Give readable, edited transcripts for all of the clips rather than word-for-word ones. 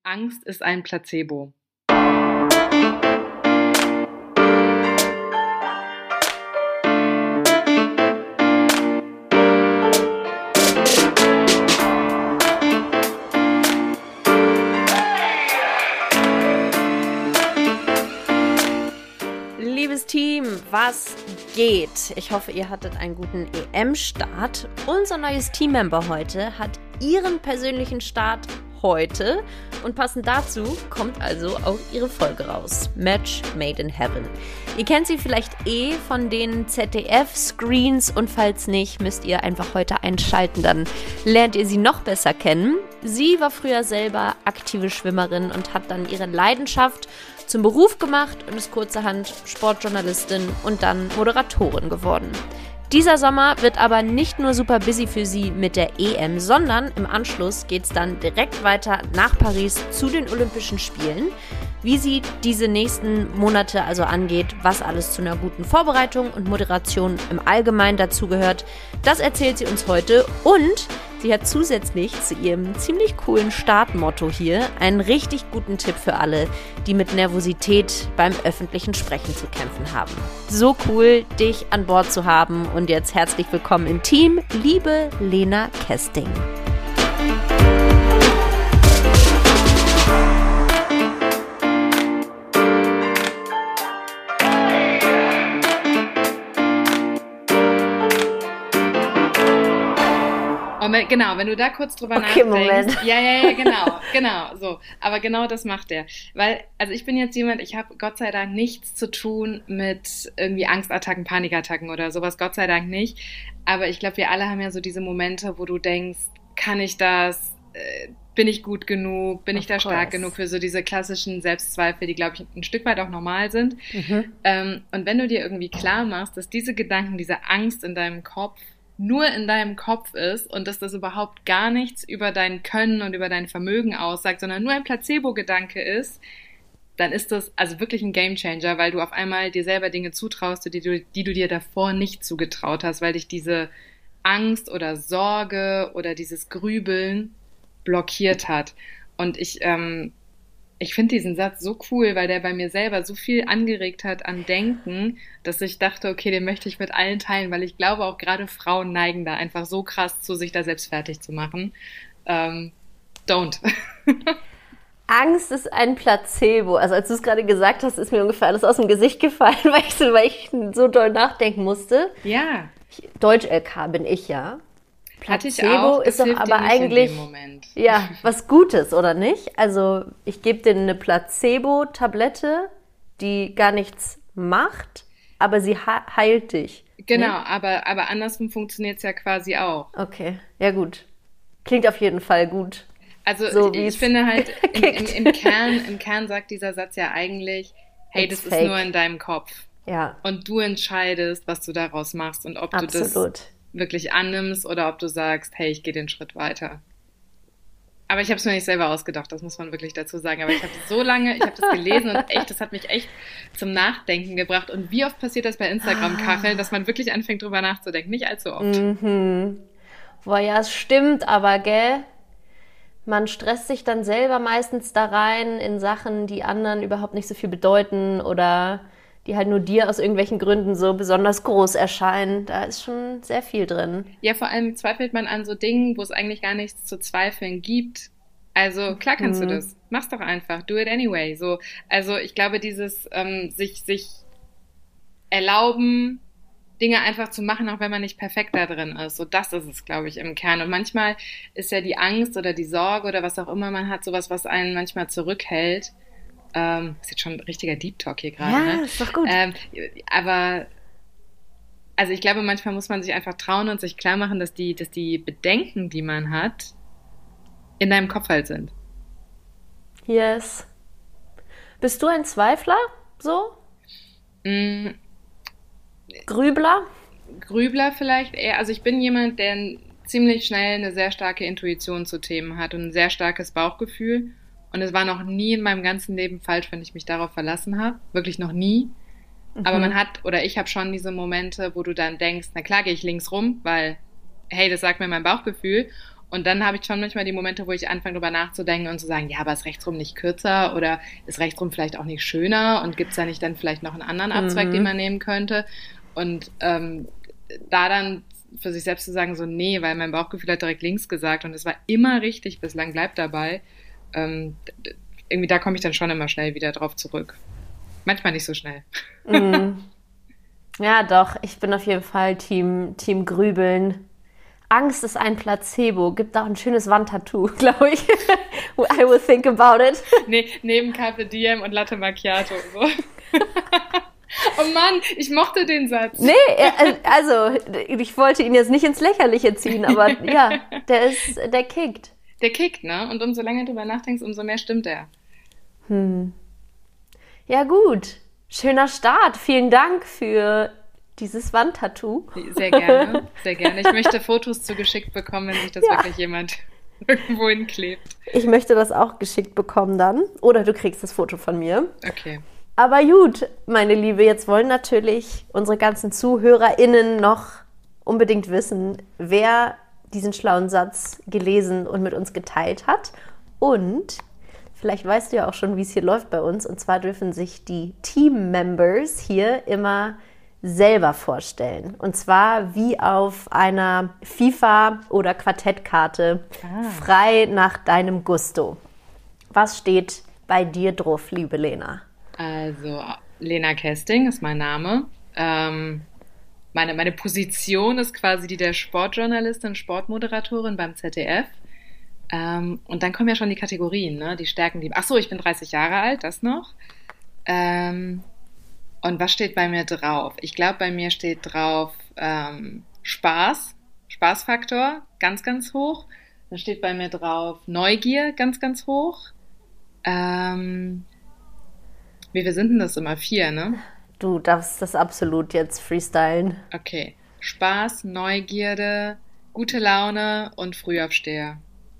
Angst ist ein Placebo. Liebes Team, was geht? Ich hoffe, ihr hattet einen guten EM-Start. Unser neues Teammember heute hat ihren persönlichen Start heute und passend dazu kommt also auch ihre Folge raus. Match Made in Heaven. Ihr kennt sie vielleicht von den ZDF-Screens und falls nicht, müsst ihr einfach heute einschalten, dann lernt ihr sie noch besser kennen. Sie war früher selber aktive Schwimmerin und hat dann ihre Leidenschaft zum Beruf gemacht und ist kurzerhand Sportjournalistin und dann Moderatorin geworden. Dieser Sommer wird aber nicht nur super busy für sie mit der EM, sondern im Anschluss geht es dann direkt weiter nach Paris zu den Olympischen Spielen. Wie sie diese nächsten Monate also angeht, was alles zu einer guten Vorbereitung und Moderation im Allgemeinen dazugehört, das erzählt sie uns heute und sie hat zusätzlich zu ihrem ziemlich coolen Startmotto hier einen richtig guten Tipp für alle, die mit Nervosität beim öffentlichen Sprechen zu kämpfen haben. So cool, dich an Bord zu haben und jetzt herzlich willkommen im Team, liebe Lena Kesting. Genau, wenn du da kurz drüber nachdenkst. Moment. Ja, genau, so. Aber genau das macht er. Weil, also ich bin jetzt jemand, ich habe Gott sei Dank nichts zu tun mit irgendwie Angstattacken, Panikattacken oder sowas, Gott sei Dank nicht. Aber ich glaube, wir alle haben ja so diese Momente, wo du denkst, kann ich das, bin ich gut genug, bin ich da stark genug für so diese klassischen Selbstzweifel, die, glaube ich, ein Stück weit auch normal sind. Und wenn du dir irgendwie klar machst, dass diese Gedanken, diese Angst in deinem Kopf nur in deinem Kopf ist und dass das überhaupt gar nichts über dein Können und über dein Vermögen aussagt, sondern nur ein Placebo-Gedanke ist, dann ist das also wirklich ein Gamechanger, weil du auf einmal dir selber Dinge zutraust, die du dir davor nicht zugetraut hast, weil dich diese Angst oder Sorge oder dieses Grübeln blockiert hat. Und ich finde diesen Satz so cool, weil der bei mir selber so viel angeregt hat an Denken, dass ich dachte, okay, den möchte ich mit allen teilen, weil ich glaube, auch gerade Frauen neigen da einfach so krass zu, sich da selbst fertig zu machen. Don't. Angst ist ein Placebo. Also als du es gerade gesagt hast, ist mir ungefähr alles aus dem Gesicht gefallen, weil ich so doll nachdenken musste. Ja. Deutsch-LK bin ich ja. Placebo ist doch aber eigentlich ja was Gutes, oder nicht? Also ich gebe dir eine Placebo-Tablette, die gar nichts macht, aber sie heilt dich. Genau, ne? aber andersrum funktioniert es ja quasi auch. Okay, ja gut. Klingt auf jeden Fall gut. Also so, ich finde halt, im Kern sagt dieser Satz ja eigentlich, hey, das ist nur in deinem Kopf. Ja. Und du entscheidest, was du daraus machst und ob du das wirklich annimmst oder ob du sagst, hey, ich gehe den Schritt weiter. Aber ich habe es mir nicht selber ausgedacht, das muss man wirklich dazu sagen. Aber ich habe das gelesen und das hat mich echt zum Nachdenken gebracht. Und wie oft passiert das bei Instagram-Kacheln, dass man wirklich anfängt, drüber nachzudenken? Nicht allzu oft. Boah, ja, es stimmt, aber gell, man stresst sich dann selber meistens da rein in Sachen, die anderen überhaupt nicht so viel bedeuten oder die halt nur dir aus irgendwelchen Gründen so besonders groß erscheinen. Da ist schon sehr viel drin. Ja, vor allem zweifelt man an so Dingen, wo es eigentlich gar nichts zu zweifeln gibt. Also klar kannst du das. Mach's doch einfach. Do it anyway. So, also ich glaube, dieses sich erlauben, Dinge einfach zu machen, auch wenn man nicht perfekt da drin ist. So, das ist es, glaube ich, im Kern. Und manchmal ist ja die Angst oder die Sorge oder was auch immer man hat, sowas, was einen manchmal zurückhält. Ist jetzt schon ein richtiger Deep Talk hier gerade. Ja, ne? Ist doch gut. Aber also ich glaube, manchmal muss man sich einfach trauen und sich klar machen, dass die Bedenken, die man hat, in deinem Kopf halt sind. Yes. Bist du ein Zweifler, so? Grübler? Grübler vielleicht eher. Also ich bin jemand, der ziemlich schnell eine sehr starke Intuition zu Themen hat und ein sehr starkes Bauchgefühl. Und es war noch nie in meinem ganzen Leben falsch, wenn ich mich darauf verlassen habe. Wirklich noch nie. Aber ich habe schon diese Momente, wo du dann denkst, na klar gehe ich links rum, weil, hey, das sagt mir mein Bauchgefühl. Und dann habe ich schon manchmal die Momente, wo ich anfange, darüber nachzudenken und zu sagen, ja, aber ist rechtsrum nicht kürzer oder ist rechtsrum vielleicht auch nicht schöner und gibt es da nicht dann vielleicht noch einen anderen Abzweig, den man nehmen könnte? Und da dann für sich selbst zu sagen, so nee, weil mein Bauchgefühl hat direkt links gesagt und es war immer richtig, bislang bleibt dabei. Irgendwie da komme ich dann schon immer schnell wieder drauf zurück. Manchmal nicht so schnell. Ja, doch, ich bin auf jeden Fall Team Grübeln. Angst ist ein Placebo. Gibt auch ein schönes Wandtattoo, glaube ich. I will think about it. Nee, neben Carpe Diem und Latte Macchiato. So. Oh Mann, ich mochte den Satz. Nee, also ich wollte ihn jetzt nicht ins Lächerliche ziehen, aber ja, der kickt. Der kickt, ne? Und umso länger du drüber nachdenkst, umso mehr stimmt er. Ja gut, schöner Start. Vielen Dank für dieses Wandtattoo. Sehr gerne, sehr gerne. Ich möchte Fotos zugeschickt bekommen, wenn sich das wirklich jemand irgendwo hinklebt. Ich möchte das auch geschickt bekommen dann. Oder du kriegst das Foto von mir. Okay. Aber gut, meine Liebe, jetzt wollen natürlich unsere ganzen ZuhörerInnen noch unbedingt wissen, wer diesen schlauen Satz gelesen und mit uns geteilt hat. Und vielleicht weißt du ja auch schon, wie es hier läuft bei uns. Und zwar dürfen sich die Team-Members hier immer selber vorstellen. Und zwar wie auf einer FIFA- oder Quartettkarte, frei nach deinem Gusto. Was steht bei dir drauf, liebe Lena? Also, Lena Kesting ist mein Name. Meine Position ist quasi die der Sportjournalistin, Sportmoderatorin beim ZDF. Und dann kommen ja schon die Kategorien, ne? Die Stärken, die... Achso, ich bin 30 Jahre alt, das noch. Und was steht bei mir drauf? Ich glaube, bei mir steht drauf Spaß, Spaßfaktor, ganz, ganz hoch. Dann steht bei mir drauf Neugier, ganz, ganz hoch. Wie viel sind denn das immer? 4, ne? Du darfst das absolut jetzt freestylen. Okay. Spaß, Neugierde, gute Laune und Frühaufsteher.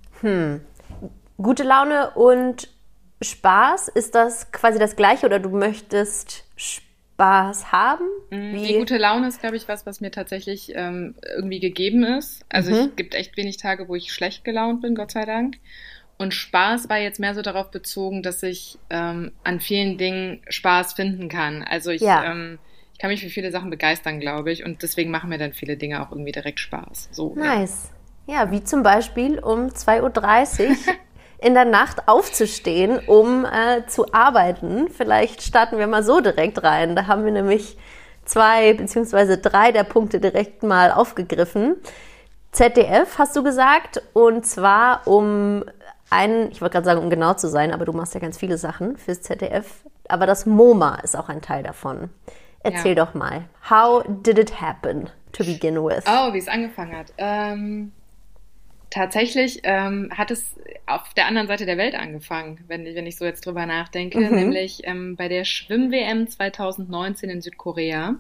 Gute Laune und Spaß, ist das quasi das Gleiche oder du möchtest Spaß haben? Die gute Laune ist, glaube ich, was mir tatsächlich irgendwie gegeben ist. Also es gibt echt wenig Tage, wo ich schlecht gelaunt bin, Gott sei Dank. Und Spaß war jetzt mehr so darauf bezogen, dass ich an vielen Dingen Spaß finden kann. Also ich kann mich für viele Sachen begeistern, glaube ich. Und deswegen machen mir dann viele Dinge auch irgendwie direkt Spaß. So, nice. Ja, wie zum Beispiel um 2.30 Uhr in der Nacht aufzustehen, um zu arbeiten. Vielleicht starten wir mal so direkt rein. Da haben wir nämlich 2 bzw. 3 der Punkte direkt mal aufgegriffen. ZDF, hast du gesagt, und zwar ich wollte gerade sagen, um genau zu sein, aber du machst ja ganz viele Sachen fürs ZDF. Aber das MoMA ist auch ein Teil davon. Erzähl doch mal. How did it happen to begin with? Oh, wie es angefangen hat. Tatsächlich hat es auf der anderen Seite der Welt angefangen, wenn ich so jetzt drüber nachdenke, nämlich bei der Schwimm-WM 2019 in Südkorea,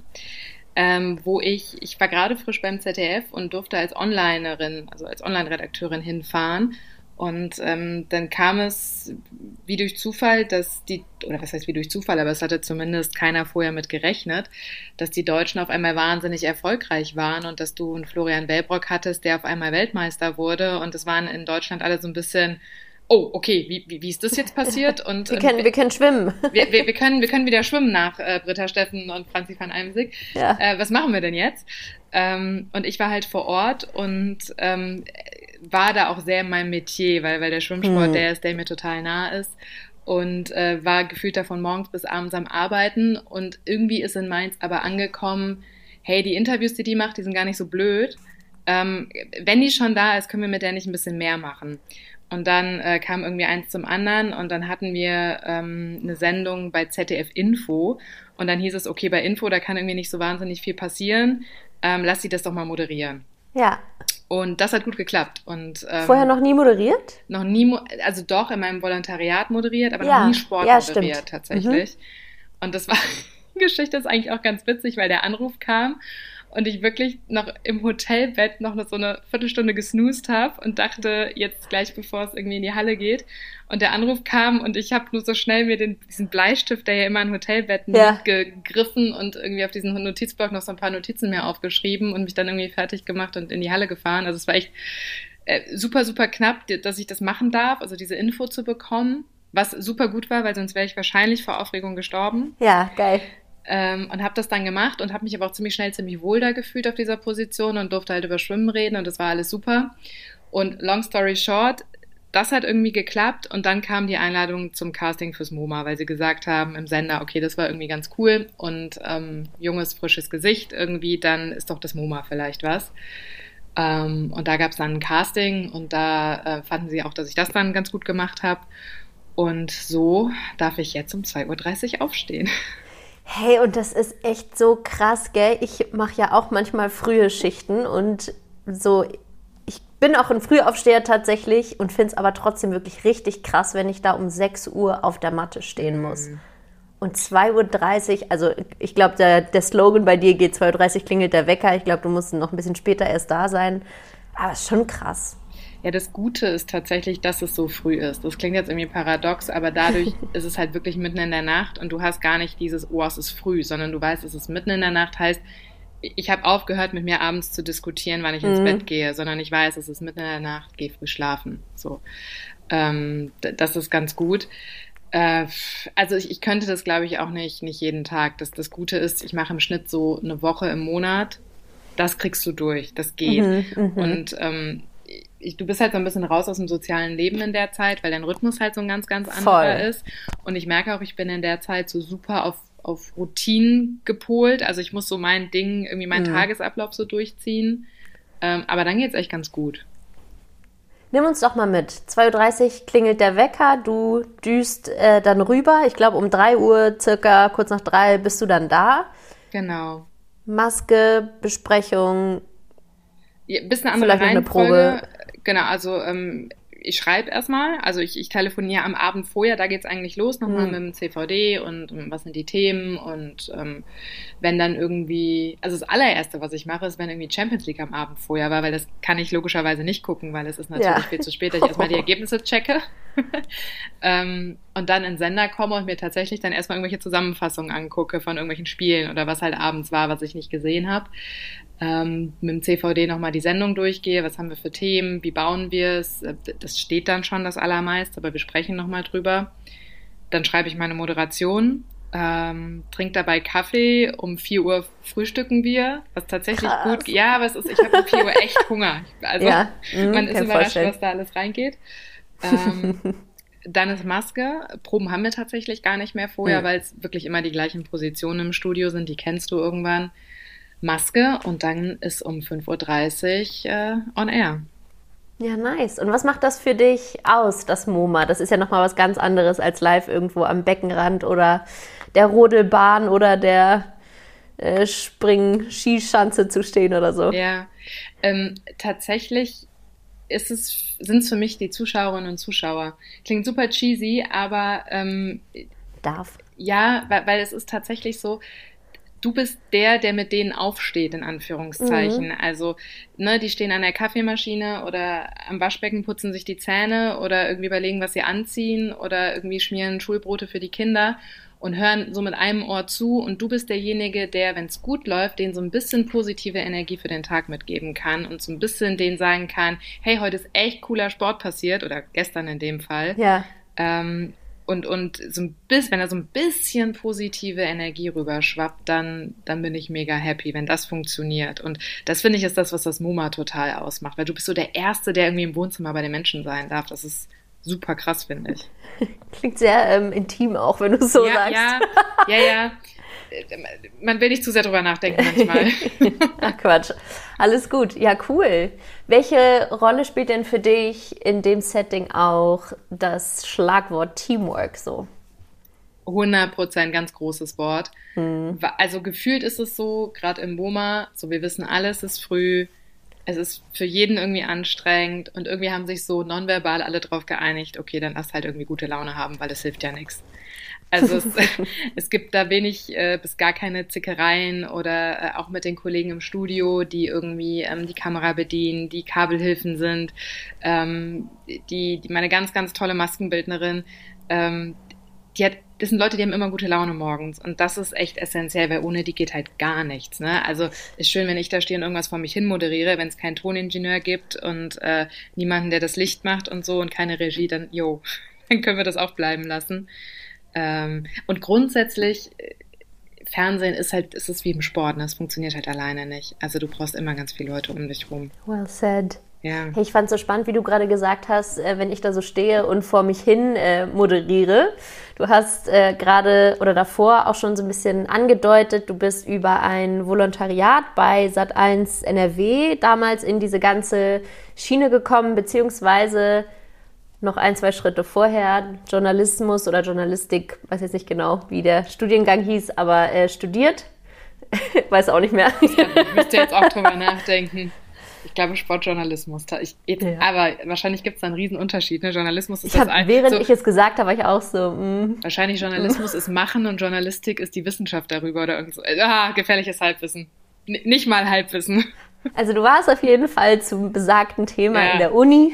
wo ich war gerade frisch beim ZDF und durfte als Onlinerin, also als Online-Redakteurin hinfahren. Und dann kam es wie durch Zufall, oder was heißt wie durch Zufall, aber es hatte zumindest keiner vorher mit gerechnet, dass die Deutschen auf einmal wahnsinnig erfolgreich waren und dass du einen Florian Wellbrock hattest, der auf einmal Weltmeister wurde. Und es waren in Deutschland alle so ein bisschen, oh, okay, wie ist das jetzt passiert? Und wir können schwimmen. Wir können wieder schwimmen nach Britta Steffen und Franzi van Almsick. Ja. Was machen wir denn jetzt? Und ich war halt vor Ort und war da auch sehr in meinem Metier, weil der Schwimmsport der ist, der mir total nah ist. Und war gefühlt davon morgens bis abends am Arbeiten. Und irgendwie ist in Mainz aber angekommen, hey, die Interviews, die macht, die sind gar nicht so blöd. Wenn die schon da ist, können wir mit der nicht ein bisschen mehr machen. Und dann kam irgendwie eins zum anderen und dann hatten wir eine Sendung bei ZDF Info und dann hieß es, okay, bei Info, da kann irgendwie nicht so wahnsinnig viel passieren, lass sie das doch mal moderieren. Ja. Und das hat gut geklappt. Und vorher noch nie moderiert? Noch nie, also doch in meinem Volontariat moderiert, aber noch nie Sport moderiert stimmt. Tatsächlich. Und das war, die Geschichte ist eigentlich auch ganz witzig, weil der Anruf kam und ich wirklich noch im Hotelbett noch so eine Viertelstunde gesnoost habe und dachte, jetzt gleich bevor es irgendwie in die Halle geht. Und der Anruf kam und ich habe nur so schnell mir diesen Bleistift, der ja immer in Hotelbetten liegt, gegriffen und irgendwie auf diesen Notizblock noch so ein paar Notizen mehr aufgeschrieben und mich dann irgendwie fertig gemacht und in die Halle gefahren. Also es war echt super, super knapp, dass ich das machen darf, also diese Info zu bekommen, was super gut war, weil sonst wäre ich wahrscheinlich vor Aufregung gestorben. Ja, geil. Und habe das dann gemacht und habe mich aber auch ziemlich schnell ziemlich wohl da gefühlt auf dieser Position und durfte halt über Schwimmen reden und das war alles super. Und long story short, das hat irgendwie geklappt und dann kam die Einladung zum Casting fürs MoMA, weil sie gesagt haben im Sender, okay, das war irgendwie ganz cool und junges, frisches Gesicht irgendwie, dann ist doch das MoMA vielleicht was. Und da gab es dann ein Casting und da fanden sie auch, dass ich das dann ganz gut gemacht habe. Und so darf ich jetzt um 2:30 Uhr aufstehen. Hey, und das ist echt so krass, gell? Ich mache ja auch manchmal frühe Schichten und so, ich bin auch ein Frühaufsteher tatsächlich und finde es aber trotzdem wirklich richtig krass, wenn ich da um 6 Uhr auf der Matte stehen muss. Und 2:30 Uhr, also ich glaube, der Slogan bei dir geht 2:30 Uhr klingelt der Wecker. Ich glaube, du musst noch ein bisschen später erst da sein. Aber ist schon krass. Ja, das Gute ist tatsächlich, dass es so früh ist. Das klingt jetzt irgendwie paradox, aber dadurch ist es halt wirklich mitten in der Nacht und du hast gar nicht dieses, oh, es ist früh, sondern du weißt, es ist mitten in der Nacht, heißt, ich habe aufgehört, mit mir abends zu diskutieren, wann ich ins Bett gehe, sondern ich weiß, es ist mitten in der Nacht, gehe früh schlafen. So, das ist ganz gut. Also ich könnte das, glaube ich, auch nicht jeden Tag. Das Gute ist, ich mache im Schnitt so eine Woche im Monat. Das kriegst du durch, das geht. Und du bist halt so ein bisschen raus aus dem sozialen Leben in der Zeit, weil dein Rhythmus halt so ein ganz, ganz anderer ist. Und ich merke auch, ich bin in der Zeit so super auf Routinen gepolt. Also ich muss so mein Ding, irgendwie meinen Tagesablauf so durchziehen. Aber dann geht's echt ganz gut. Nimm uns doch mal mit. 2:30 Uhr klingelt der Wecker, du düst dann rüber. Ich glaube, um 3 Uhr, circa kurz nach 3, bist du dann da. Genau. Maske, Besprechung, Ja, bisschen eine andere vielleicht noch eine Reihenfolge. Probe. Genau, also ich schreibe erstmal, also ich telefoniere am Abend vorher, da geht's eigentlich los, nochmal mit dem CVD und was sind die Themen und wenn dann irgendwie, also das allererste, was ich mache, ist, wenn irgendwie Champions League am Abend vorher war, weil das kann ich logischerweise nicht gucken, weil es ist natürlich viel zu spät, dass ich erstmal die Ergebnisse checke und dann in den Sender komme und mir tatsächlich dann erstmal irgendwelche Zusammenfassungen angucke von irgendwelchen Spielen oder was halt abends war, was ich nicht gesehen habe. Mit dem CVD nochmal die Sendung durchgehe, was haben wir für Themen, wie bauen wir es, das steht dann schon das Allermeiste, aber wir sprechen nochmal drüber. Dann schreibe ich meine Moderation, trinke dabei Kaffee, um 4 Uhr frühstücken wir, was tatsächlich gut, ja, aber ich habe um 4 Uhr echt Hunger, also man ist überrascht, was da alles reingeht. Dann ist Maske, Proben haben wir tatsächlich gar nicht mehr vorher, weil es wirklich immer die gleichen Positionen im Studio sind, die kennst du irgendwann. Maske und dann ist um 5:30 Uhr on air. Ja, nice. Und was macht das für dich aus, das MoMA? Das ist ja nochmal was ganz anderes als live irgendwo am Beckenrand oder der Rodelbahn oder der Spring-Skischanze zu stehen oder so. Ja, tatsächlich sind es für mich die Zuschauerinnen und Zuschauer. Klingt super cheesy, aber Darf. Ja, weil es ist tatsächlich so, du bist der mit denen aufsteht, in Anführungszeichen. Also, ne, die stehen an der Kaffeemaschine oder am Waschbecken, putzen sich die Zähne oder irgendwie überlegen, was sie anziehen oder irgendwie schmieren Schulbrote für die Kinder und hören so mit einem Ohr zu. Und du bist derjenige, der, wenn es gut läuft, denen so ein bisschen positive Energie für den Tag mitgeben kann und so ein bisschen denen sagen kann, hey, heute ist echt cooler Sport passiert oder gestern in dem Fall. Ja. Und so ein bisschen, wenn da so ein bisschen positive Energie rüberschwappt, dann bin ich mega happy, wenn das funktioniert. Und das, finde ich, ist das, was das MoMA total ausmacht, weil du bist so der Erste, der irgendwie im Wohnzimmer bei den Menschen sein darf. Das ist super krass, finde ich. Klingt sehr intim auch, wenn du es so sagst. Ja. Man will nicht zu sehr drüber nachdenken manchmal. Ach Quatsch. Alles gut. Ja, cool. Welche Rolle spielt denn für dich in dem Setting auch das Schlagwort Teamwork so? 100%, ganz großes Wort. Also gefühlt ist es so, gerade im MoMA, so wir wissen alle, es ist früh, es ist für jeden irgendwie anstrengend und irgendwie haben sich so nonverbal alle drauf geeinigt, okay, dann lass halt irgendwie gute Laune haben, weil das hilft ja nichts. Also es gibt da wenig bis gar keine Zickereien oder auch mit den Kollegen im Studio, die irgendwie die Kamera bedienen, die Kabelhilfen sind, die meine ganz, ganz tolle Maskenbildnerin, das sind Leute, die haben immer gute Laune morgens und das ist echt essentiell, weil ohne die geht halt gar nichts, ne? Also ist schön, wenn ich da stehe und irgendwas vor mich hin moderiere, wenn es keinen Toningenieur gibt und niemanden, der das Licht macht und so und keine Regie, dann dann können wir das auch bleiben lassen. Und grundsätzlich Fernsehen ist es wie im Sport, ne? Es funktioniert halt alleine nicht. Also du brauchst immer ganz viele Leute um dich rum. Well said. Ja. Hey, ich fand es so spannend, wie du gerade gesagt hast, wenn ich da so stehe und vor mich hin moderiere. Du hast gerade oder davor auch schon so ein bisschen angedeutet, du bist über ein Volontariat bei Sat.1 NRW damals in diese ganze Schiene gekommen, beziehungsweise noch 1, 2 Schritte vorher Journalismus oder Journalistik, weiß jetzt nicht genau, wie der Studiengang hieß, aber studiert. Weiß auch nicht mehr. Ich müsste jetzt auch drüber nachdenken. Ich glaube Sportjournalismus. Aber wahrscheinlich gibt es da einen riesen Unterschied. Ne? Journalismus ist während ich es gesagt habe, war ich auch so. Wahrscheinlich Journalismus ist Machen und Journalistik ist die Wissenschaft darüber oder irgend so. Gefährliches Halbwissen. Nicht mal Halbwissen. Also du warst auf jeden Fall zum besagten Thema in der Uni.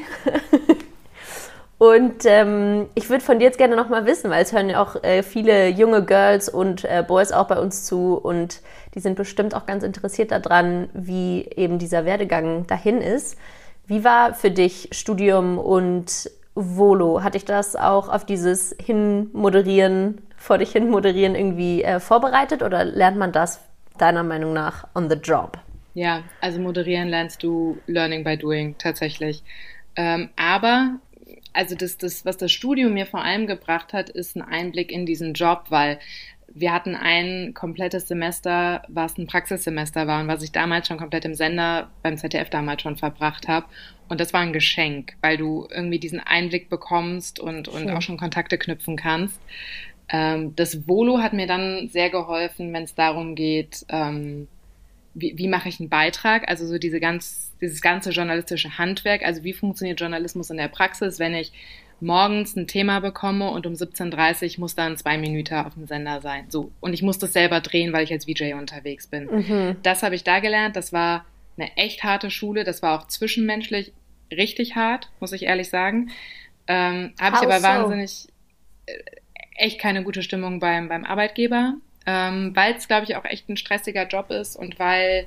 Und ich würde von dir jetzt gerne nochmal wissen, weil es hören ja auch viele junge Girls und Boys auch bei uns zu und die sind bestimmt auch ganz interessiert daran, wie eben dieser Werdegang dahin ist. Wie war für dich Studium und Volo? Hat dich das auch auf dieses vor dich hin moderieren irgendwie vorbereitet oder lernt man das deiner Meinung nach on the job? Ja, also moderieren lernst du learning by doing tatsächlich. Aber also das, was das Studium mir vor allem gebracht hat, ist ein Einblick in diesen Job, weil wir hatten ein komplettes Semester, was ein Praxissemester war und was ich damals schon komplett im Sender beim ZDF damals schon verbracht habe. Und das war ein Geschenk, weil du irgendwie diesen Einblick bekommst und auch schon Kontakte knüpfen kannst. Das Volo hat mir dann sehr geholfen, wenn es darum geht, wie mache ich einen Beitrag, also so dieses ganze journalistische Handwerk, also wie funktioniert Journalismus in der Praxis, wenn ich morgens ein Thema bekomme und um 17:30 Uhr muss dann 2 Minuten auf dem Sender sein. So. Und ich muss das selber drehen, weil ich als VJ unterwegs bin. Mhm. Das habe ich da gelernt, das war eine echt harte Schule, das war auch zwischenmenschlich richtig hart, muss ich ehrlich sagen. Habe ich aber wahnsinnig echt keine gute Stimmung beim Arbeitgeber. Weil es, glaube ich, auch echt ein stressiger Job ist und weil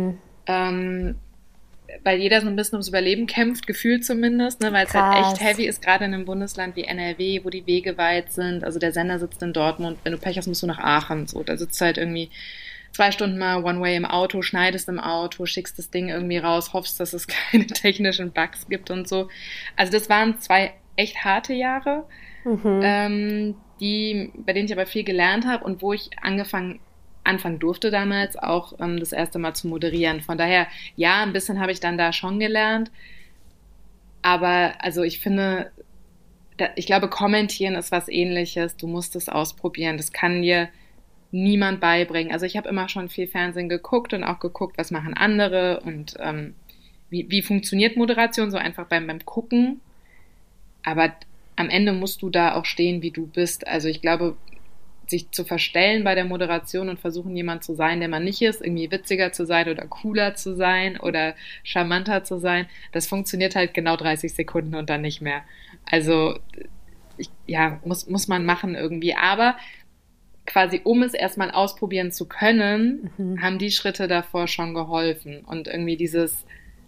jeder so ein bisschen ums Überleben kämpft, gefühlt zumindest, ne, weil es halt echt heavy ist, gerade in einem Bundesland wie NRW, wo die Wege weit sind. Also der Sender sitzt in Dortmund, wenn du Pech hast, musst du nach Aachen. So, da sitzt du halt irgendwie 2 Stunden mal One-Way im Auto, schneidest im Auto, schickst das Ding irgendwie raus, hoffst, dass es keine technischen Bugs gibt und so. Also das waren 2 echt harte Jahre. Bei denen ich aber viel gelernt habe und wo ich anfangen durfte damals auch das erste Mal zu moderieren. Von daher, ja, ein bisschen habe ich dann da schon gelernt. Aber also ich finde, ich glaube, kommentieren ist was Ähnliches. Du musst es ausprobieren. Das kann dir niemand beibringen. Also ich habe immer schon viel Fernsehen geguckt und auch geguckt, was machen andere und wie funktioniert Moderation, so einfach beim Gucken. Aber am Ende musst du da auch stehen, wie du bist. Also ich glaube, sich zu verstellen bei der Moderation und versuchen, jemand zu sein, der man nicht ist, irgendwie witziger zu sein oder cooler zu sein oder charmanter zu sein, das funktioniert halt genau 30 Sekunden und dann nicht mehr. Also muss man machen irgendwie. Aber quasi, um es erstmal ausprobieren zu können, haben die Schritte davor schon geholfen. Und irgendwie dieses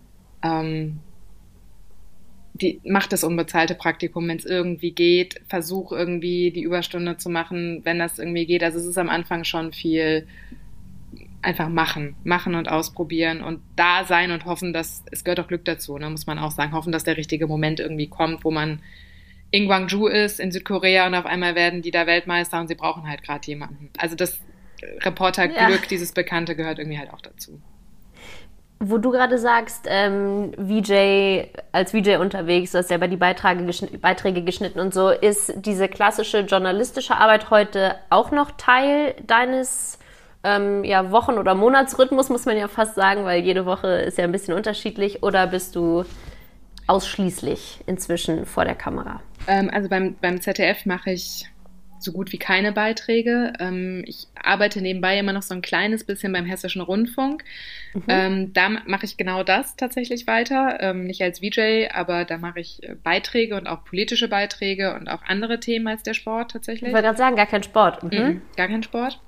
mach das unbezahlte Praktikum, wenn es irgendwie geht, versuch irgendwie die Überstunde zu machen, wenn das irgendwie geht. Also es ist am Anfang schon viel einfach machen und ausprobieren und da sein und hoffen, dass, es gehört auch Glück dazu, ne, muss man auch sagen, hoffen, dass der richtige Moment irgendwie kommt, wo man in Gwangju ist, in Südkorea und auf einmal werden die da Weltmeister und sie brauchen halt gerade jemanden. Also das Reporterglück, dieses Bekannte gehört irgendwie halt auch dazu. Wo du gerade sagst, als VJ unterwegs, du hast selber die Beiträge geschnitten und so, ist diese klassische journalistische Arbeit heute auch noch Teil deines Wochen- oder Monatsrhythmus, muss man ja fast sagen, weil jede Woche ist ja ein bisschen unterschiedlich, oder bist du ausschließlich inzwischen vor der Kamera? Also beim ZDF mache ich so gut wie keine Beiträge. Ich arbeite nebenbei immer noch so ein kleines bisschen beim Hessischen Rundfunk. Da mache ich genau das tatsächlich weiter. Nicht als VJ, aber da mache ich Beiträge und auch politische Beiträge und auch andere Themen als der Sport tatsächlich. Ich wollte gerade sagen, gar kein Sport. Gar kein Sport.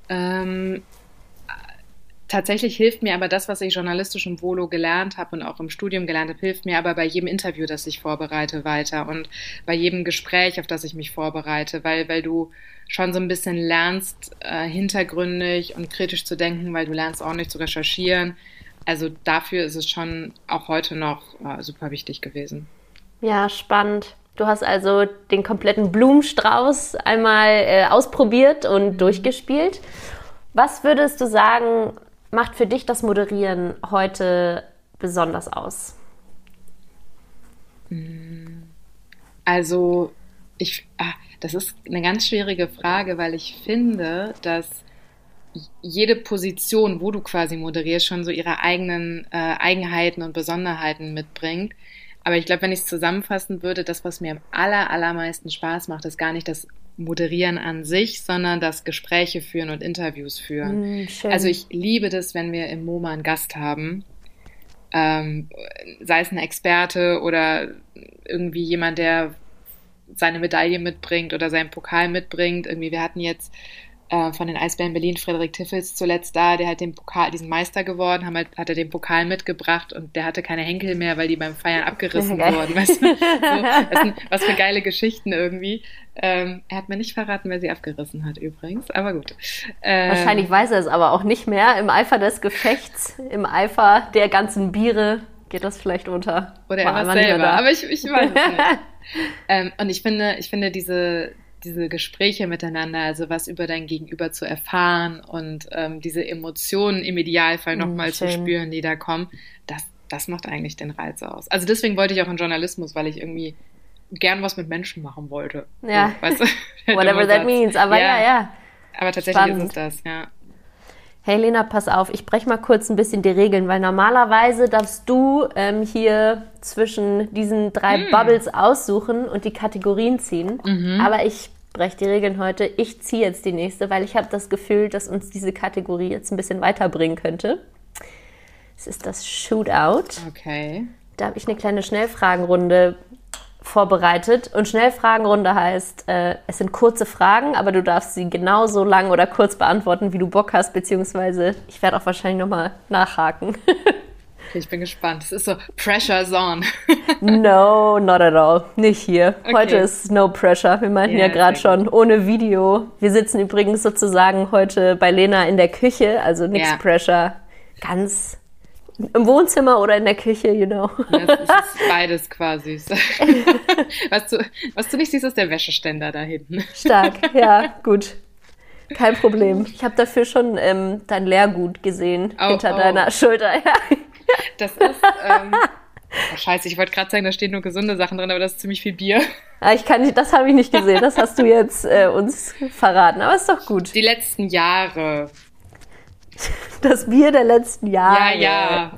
Tatsächlich hilft mir aber das, was ich journalistisch im Volo gelernt habe und auch im Studium gelernt habe, hilft mir aber bei jedem Interview, das ich vorbereite, weiter und bei jedem Gespräch, auf das ich mich vorbereite, weil du schon so ein bisschen lernst, hintergründig und kritisch zu denken, weil du lernst ordentlich zu recherchieren. Also dafür ist es schon auch heute noch super wichtig gewesen. Ja, spannend. Du hast also den kompletten Blumenstrauß einmal ausprobiert und durchgespielt. Was würdest du sagen, macht für dich das Moderieren heute besonders aus? Also, das ist eine ganz schwierige Frage, weil ich finde, dass jede Position, wo du quasi moderierst, schon so ihre eigenen Eigenheiten und Besonderheiten mitbringt. Aber ich glaube, wenn ich es zusammenfassen würde, das, was mir am allermeisten Spaß macht, ist gar nicht das Moderieren an sich, sondern das Gespräche führen und Interviews führen. Also ich liebe das, wenn wir im MoMA einen Gast haben, sei es ein Experte oder irgendwie jemand, der seine Medaille mitbringt oder seinen Pokal mitbringt. Irgendwie, wir hatten jetzt von den Eisbären Berlin Frederik Tiffels zuletzt da, der hat den Pokal, diesen Meister geworden, hat er den Pokal mitgebracht und der hatte keine Henkel mehr, weil die beim Feiern abgerissen wurden. Weißt du? Was für geile Geschichten irgendwie. Er hat mir nicht verraten, wer sie abgerissen hat übrigens, aber gut. Wahrscheinlich weiß er es aber auch nicht mehr. Im Eifer des Gefechts, im Eifer der ganzen Biere geht das vielleicht unter. Oder er war selber, aber ich weiß es nicht. Und ich finde diese Gespräche miteinander, also was über dein Gegenüber zu erfahren und diese Emotionen im Idealfall nochmal zu spüren, die da kommen, das macht eigentlich den Reiz aus. Also deswegen wollte ich auch in Journalismus, weil ich irgendwie gern was mit Menschen machen wollte. Ja, so, weißt du? Whatever that means, aber ja. Aber tatsächlich ist es das, ja. Hey Lena, pass auf, ich breche mal kurz ein bisschen die Regeln, weil normalerweise darfst du hier zwischen diesen 3 Bubbles aussuchen und die Kategorien ziehen. Aber ich breche die Regeln heute. Ich ziehe jetzt die nächste, weil ich habe das Gefühl, dass uns diese Kategorie jetzt ein bisschen weiterbringen könnte. Es ist das Shootout. Okay. Da habe ich eine kleine Schnellfragenrunde vorbereitet. Und Schnellfragenrunde heißt, es sind kurze Fragen, aber du darfst sie genauso lang oder kurz beantworten, wie du Bock hast, beziehungsweise ich werde auch wahrscheinlich nochmal nachhaken. Okay, ich bin gespannt. Es ist so Pressure's on. No, not at all. Nicht hier. Okay. Heute ist no pressure. Wir meinten ja gerade schon, ohne Video. Wir sitzen übrigens sozusagen heute bei Lena in der Küche, also nix Pressure. Ganz im Wohnzimmer oder in der Küche, you know. Das ist beides quasi. Was du nicht siehst, ist der Wäscheständer da hinten. Stark, ja, gut. Kein Problem. Ich habe dafür schon dein Lehrgut gesehen hinter deiner Schulter. Ja. Das ist, scheiße, ich wollte gerade sagen, da stehen nur gesunde Sachen drin, aber das ist ziemlich viel Bier. Das habe ich nicht gesehen, das hast du jetzt uns verraten, aber ist doch gut. Die letzten Jahre. Das Bier der letzten Jahre. Ja.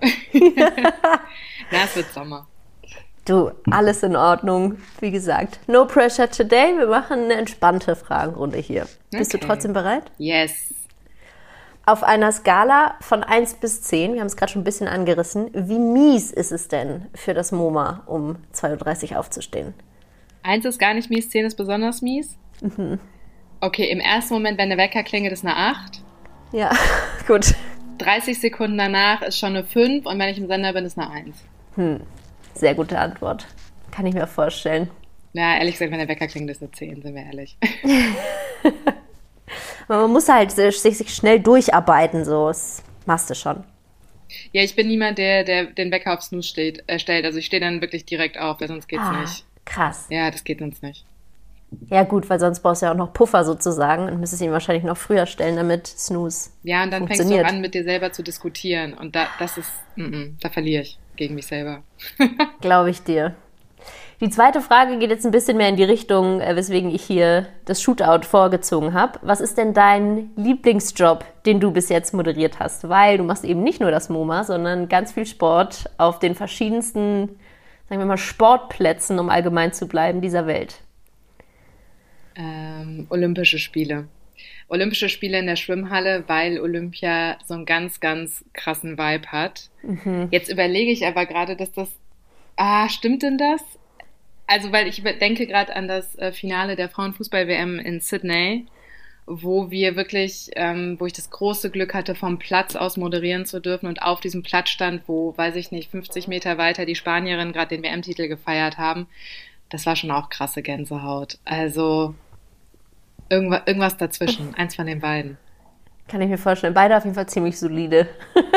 Na, es wird Sommer. Du, alles in Ordnung. Wie gesagt, no pressure today. Wir machen eine entspannte Fragenrunde hier. Bist du trotzdem bereit? Yes. Auf einer Skala von 1 bis 10, wir haben es gerade schon ein bisschen angerissen, wie mies ist es denn für das MoMA, um 2.30 Uhr aufzustehen? 1 ist gar nicht mies, 10 ist besonders mies? Okay, im ersten Moment, wenn der Wecker klingelt, ist eine 8. Ja, gut. 30 Sekunden danach ist schon eine 5 und wenn ich im Sender bin, ist eine 1. Sehr gute Antwort. Kann ich mir vorstellen. Ja, ehrlich gesagt, wenn der Wecker klingelt, ist eine 10, sind wir ehrlich. Man muss halt sich schnell durcharbeiten, so. Das machst du schon. Ja, ich bin niemand, der den Wecker auf Snooze stellt. Also ich stehe dann wirklich direkt auf, weil sonst geht's nicht. Krass. Ja, das geht sonst nicht. Ja gut, weil sonst brauchst du ja auch noch Puffer sozusagen und müsstest ihn wahrscheinlich noch früher stellen, damit Snooze Ja, und dann fängst du an, mit dir selber zu diskutieren. Und da verliere ich gegen mich selber. Glaube ich dir. Die zweite Frage geht jetzt ein bisschen mehr in die Richtung, weswegen ich hier das Shootout vorgezogen habe. Was ist denn dein Lieblingsjob, den du bis jetzt moderiert hast? Weil du machst eben nicht nur das MoMA, sondern ganz viel Sport auf den verschiedensten, sagen wir mal, Sportplätzen, um allgemein zu bleiben, dieser Welt. Olympische Spiele. Olympische Spiele in der Schwimmhalle, weil Olympia so einen ganz, ganz krassen Vibe hat. Jetzt überlege ich aber gerade, dass das... stimmt denn das? Also, weil ich denke gerade an das Finale der Frauenfußball-WM in Sydney, wo wir wirklich, wo ich das große Glück hatte, vom Platz aus moderieren zu dürfen und auf diesem Platz stand, wo, weiß ich nicht, 50 Meter weiter die Spanierinnen gerade den WM-Titel gefeiert haben. Das war schon auch krasse Gänsehaut. Also irgendwas dazwischen, eins von den beiden. Kann ich mir vorstellen. Beide auf jeden Fall ziemlich solide.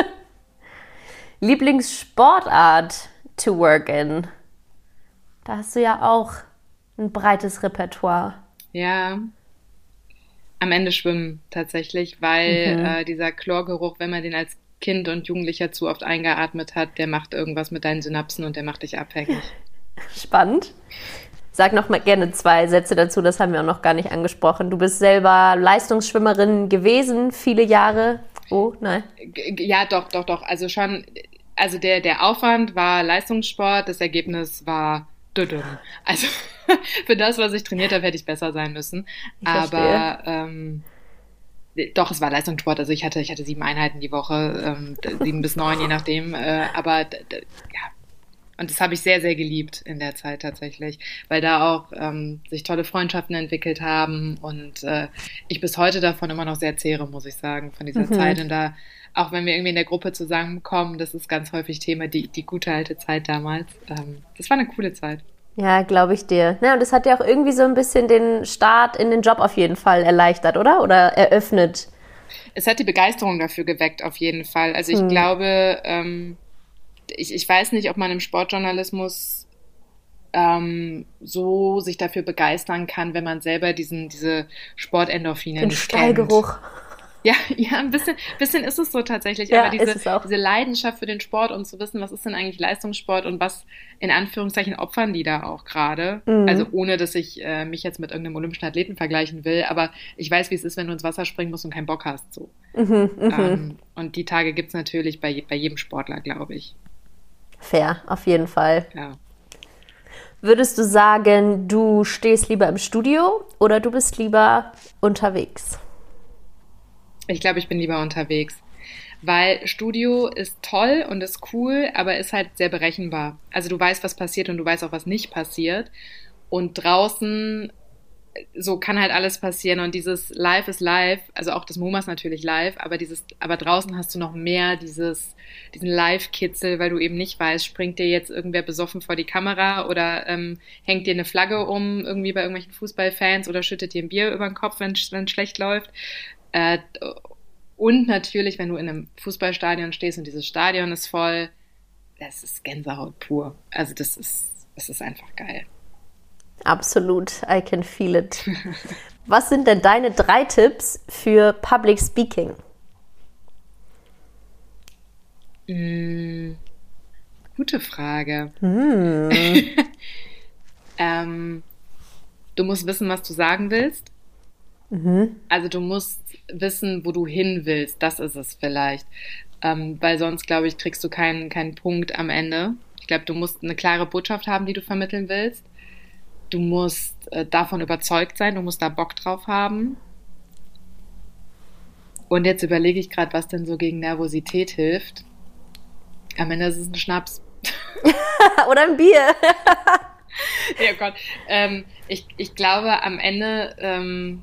Lieblingssportart to work in? Da hast du ja auch ein breites Repertoire. Ja, am Ende schwimmen tatsächlich, weil dieser Chlorgeruch, wenn man den als Kind und Jugendlicher zu oft eingeatmet hat, der macht irgendwas mit deinen Synapsen und der macht dich abhängig. Spannend. Sag noch mal gerne 2 Sätze dazu, das haben wir auch noch gar nicht angesprochen. Du bist selber Leistungsschwimmerin gewesen, viele Jahre. Oh, nein. Ja, doch. Also schon, also der Aufwand war Leistungssport, das Ergebnis war düdüm. Also für das, was ich trainiert habe, hätte ich besser sein müssen. Aber doch, es war Leistungssport. Also ich hatte 7 Einheiten die Woche, 7 bis 9, je nachdem. Aber ja, und das habe ich sehr, sehr geliebt in der Zeit tatsächlich, weil da auch sich tolle Freundschaften entwickelt haben und ich bis heute davon immer noch sehr zehre, muss ich sagen, von dieser Zeit. Und da, auch wenn wir irgendwie in der Gruppe zusammenkommen, das ist ganz häufig Thema, die gute alte Zeit damals. Das war eine coole Zeit. Ja, glaube ich dir. Ja, und das hat ja auch irgendwie so ein bisschen den Start in den Job auf jeden Fall erleichtert, oder? Oder eröffnet? Es hat die Begeisterung dafür geweckt, auf jeden Fall. Also ich glaube, ich weiß nicht, ob man im Sportjournalismus so sich dafür begeistern kann, wenn man selber diese Sportendorphine nicht kennt. Den Stallgeruch. Ja, ein bisschen ist es so tatsächlich. Ja, aber diese Leidenschaft für den Sport und zu wissen, was ist denn eigentlich Leistungssport und was in Anführungszeichen opfern die da auch gerade. Also ohne, dass ich mich jetzt mit irgendeinem olympischen Athleten vergleichen will, aber ich weiß, wie es ist, wenn du ins Wasser springen musst und keinen Bock hast. So. Und die Tage gibt es natürlich bei jedem Sportler, glaube ich. Fair, auf jeden Fall. Ja. Würdest du sagen, du stehst lieber im Studio oder du bist lieber unterwegs? Ich glaube, ich bin lieber unterwegs, weil Studio ist toll und ist cool, aber ist halt sehr berechenbar. Also du weißt, was passiert und du weißt auch, was nicht passiert. Und draußen, so kann halt alles passieren und dieses Live ist live, also auch das MoMA ist natürlich live, aber draußen hast du noch mehr diesen Live-Kitzel, weil du eben nicht weißt, springt dir jetzt irgendwer besoffen vor die Kamera oder hängt dir eine Flagge um irgendwie bei irgendwelchen Fußballfans oder schüttet dir ein Bier über den Kopf, wenn es schlecht läuft. Und natürlich, wenn du in einem Fußballstadion stehst und dieses Stadion ist voll, das ist Gänsehaut pur. Also das ist einfach geil. Absolut, I can feel it. Was sind denn deine 3 Tipps für Public Speaking? Gute Frage. Du musst wissen, was du sagen willst. Also du musst wissen, wo du hin willst. Das ist es vielleicht. Weil sonst, glaube ich, kriegst du keinen Punkt am Ende. Ich glaube, du musst eine klare Botschaft haben, die du vermitteln willst. Du musst davon überzeugt sein. Du musst da Bock drauf haben. Und jetzt überlege ich gerade, was denn so gegen Nervosität hilft. Am Ende ist es ein Schnaps. Oder ein Bier. Ja Gott. Ich glaube, am Ende...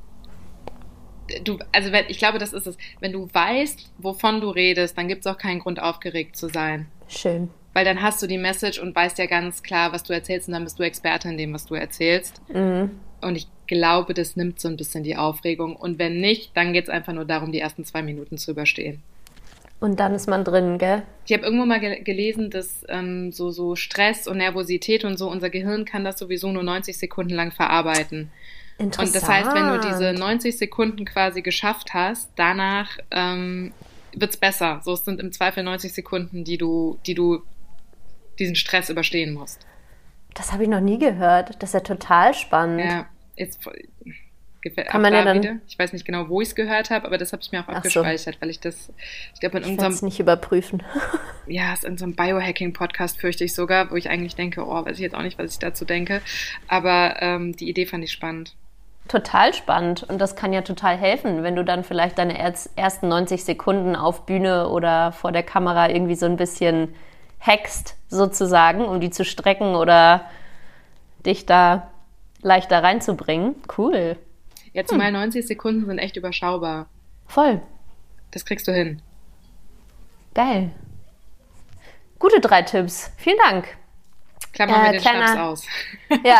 ich glaube, das ist es. Wenn du weißt, wovon du redest, dann gibt es auch keinen Grund, aufgeregt zu sein. Schön. Weil dann hast du die Message und weißt ja ganz klar, was du erzählst und dann bist du Experte in dem, was du erzählst. Und ich glaube, das nimmt so ein bisschen die Aufregung. Und wenn nicht, dann geht es einfach nur darum, die ersten 2 Minuten zu überstehen. Und dann ist man drin, gell? Ich habe irgendwo mal gelesen, dass so Stress und Nervosität und so, unser Gehirn kann das sowieso nur 90 Sekunden lang verarbeiten. Interessant. Und das heißt, wenn du diese 90 Sekunden quasi geschafft hast, danach wird's besser. So, es sind im Zweifel 90 Sekunden, die du diesen Stress überstehen musst. Das habe ich noch nie gehört. Das ist ja total spannend. Ja, jetzt kann man ja dann wieder. Ich weiß nicht genau, wo ich es gehört habe, aber das habe ich mir auch abgespeichert, weil ich glaube, in unserem... Ich nicht überprüfen. Ja, ist in so einem Biohacking-Podcast, fürchte ich sogar, wo ich eigentlich denke, weiß ich jetzt auch nicht, was ich dazu denke. Aber die Idee fand ich spannend. Total spannend und das kann ja total helfen, wenn du dann vielleicht deine ersten 90 Sekunden auf Bühne oder vor der Kamera irgendwie so ein bisschen hackst sozusagen, um die zu strecken oder dich da leichter reinzubringen. Cool. Jetzt mal 90 Sekunden sind echt überschaubar. Voll. Das kriegst du hin. Geil. Gute 3 Tipps. Vielen Dank. Klammern wir den Schnaps aus. Ja.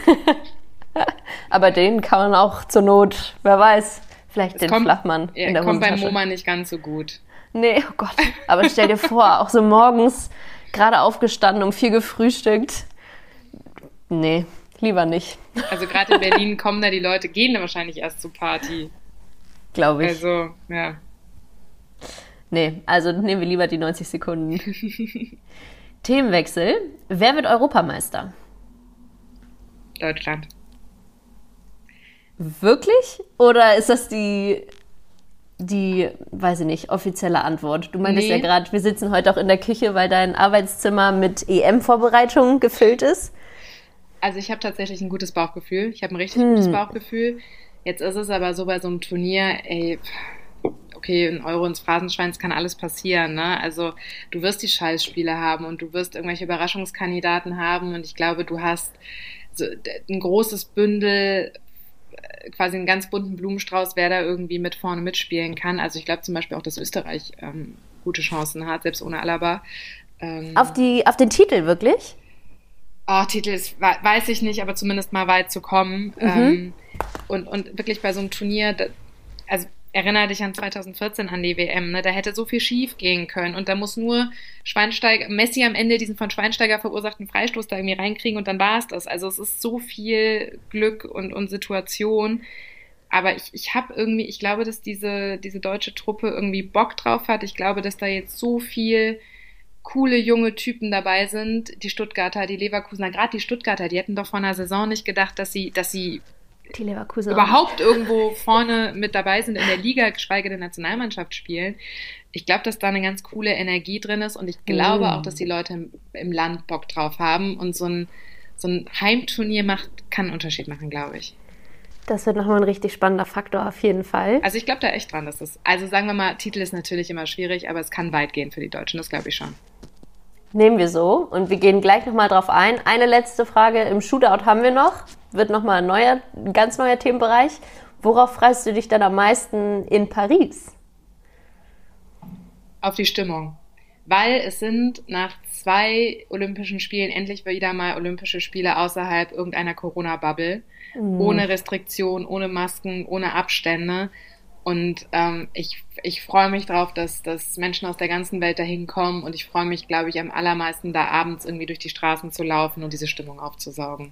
Aber den kann man auch zur Not, wer weiß, vielleicht den Flachmann in der Hosentasche. Kommt beim MoMA nicht ganz so gut. Nee, oh Gott. Aber stell dir vor, auch so morgens gerade aufgestanden, um 4 gefrühstückt. Nee, lieber nicht. Also gerade in Berlin kommen da die Leute, gehen da wahrscheinlich erst zur Party. Glaube ich. Also, ja. Nee, also nehmen wir lieber die 90 Sekunden. Themenwechsel. Wer wird Europameister? Deutschland. Wirklich? Oder ist das die, weiß ich nicht, offizielle Antwort? Du meintest ja gerade, wir sitzen heute auch in der Küche, weil dein Arbeitszimmer mit EM-Vorbereitung gefüllt ist. Also ich habe tatsächlich ein gutes Bauchgefühl. Ich habe ein richtig gutes Bauchgefühl. Jetzt ist es aber so bei so einem Turnier, okay, ein Euro ins Phrasenschwein, es kann alles passieren, ne? Also du wirst die Scheißspiele haben und du wirst irgendwelche Überraschungskandidaten haben und ich glaube, du hast so ein großes Bündel, quasi einen ganz bunten Blumenstrauß, wer da irgendwie mit vorne mitspielen kann. Also ich glaube zum Beispiel auch, dass Österreich gute Chancen hat, selbst ohne Alaba. Auf den Titel wirklich? Titel weiß ich nicht, aber zumindest mal weit zu kommen. Und wirklich bei so einem Turnier, also erinnere dich an 2014 an die WM, ne? Da hätte so viel schief gehen können und da muss nur Messi am Ende diesen von Schweinsteiger verursachten Freistoß da irgendwie reinkriegen und dann war es das. Also es ist so viel Glück und Situation, aber ich glaube, dass diese deutsche Truppe irgendwie Bock drauf hat. Ich glaube, dass da jetzt so viel coole junge Typen dabei sind, die Stuttgarter, die Leverkusener, gerade die Stuttgarter, die hätten doch vor einer Saison nicht gedacht, dass sie die Leverkusen überhaupt irgendwo vorne mit dabei sind in der Liga, geschweige denn Nationalmannschaft spielen. Ich glaube, dass da eine ganz coole Energie drin ist und ich glaube auch, dass die Leute im Land Bock drauf haben und so ein Heimturnier kann einen Unterschied machen, glaube ich. Das wird nochmal ein richtig spannender Faktor auf jeden Fall. Also ich glaube da echt dran, also sagen wir mal, Titel ist natürlich immer schwierig, aber es kann weit gehen für die Deutschen, das glaube ich schon. Nehmen wir so und wir gehen gleich nochmal drauf ein. Eine letzte Frage im Shootout haben wir noch. Wird nochmal ein ganz neuer Themenbereich. Worauf freust du dich dann am meisten in Paris? Auf die Stimmung. Weil es sind nach 2 Olympischen Spielen endlich wieder mal Olympische Spiele außerhalb irgendeiner Corona-Bubble. Ohne Restriktion, ohne Masken, ohne Abstände. Und ich freue mich drauf, dass Menschen aus der ganzen Welt dahin kommen und ich freue mich, glaube ich, am allermeisten da abends irgendwie durch die Straßen zu laufen und diese Stimmung aufzusaugen.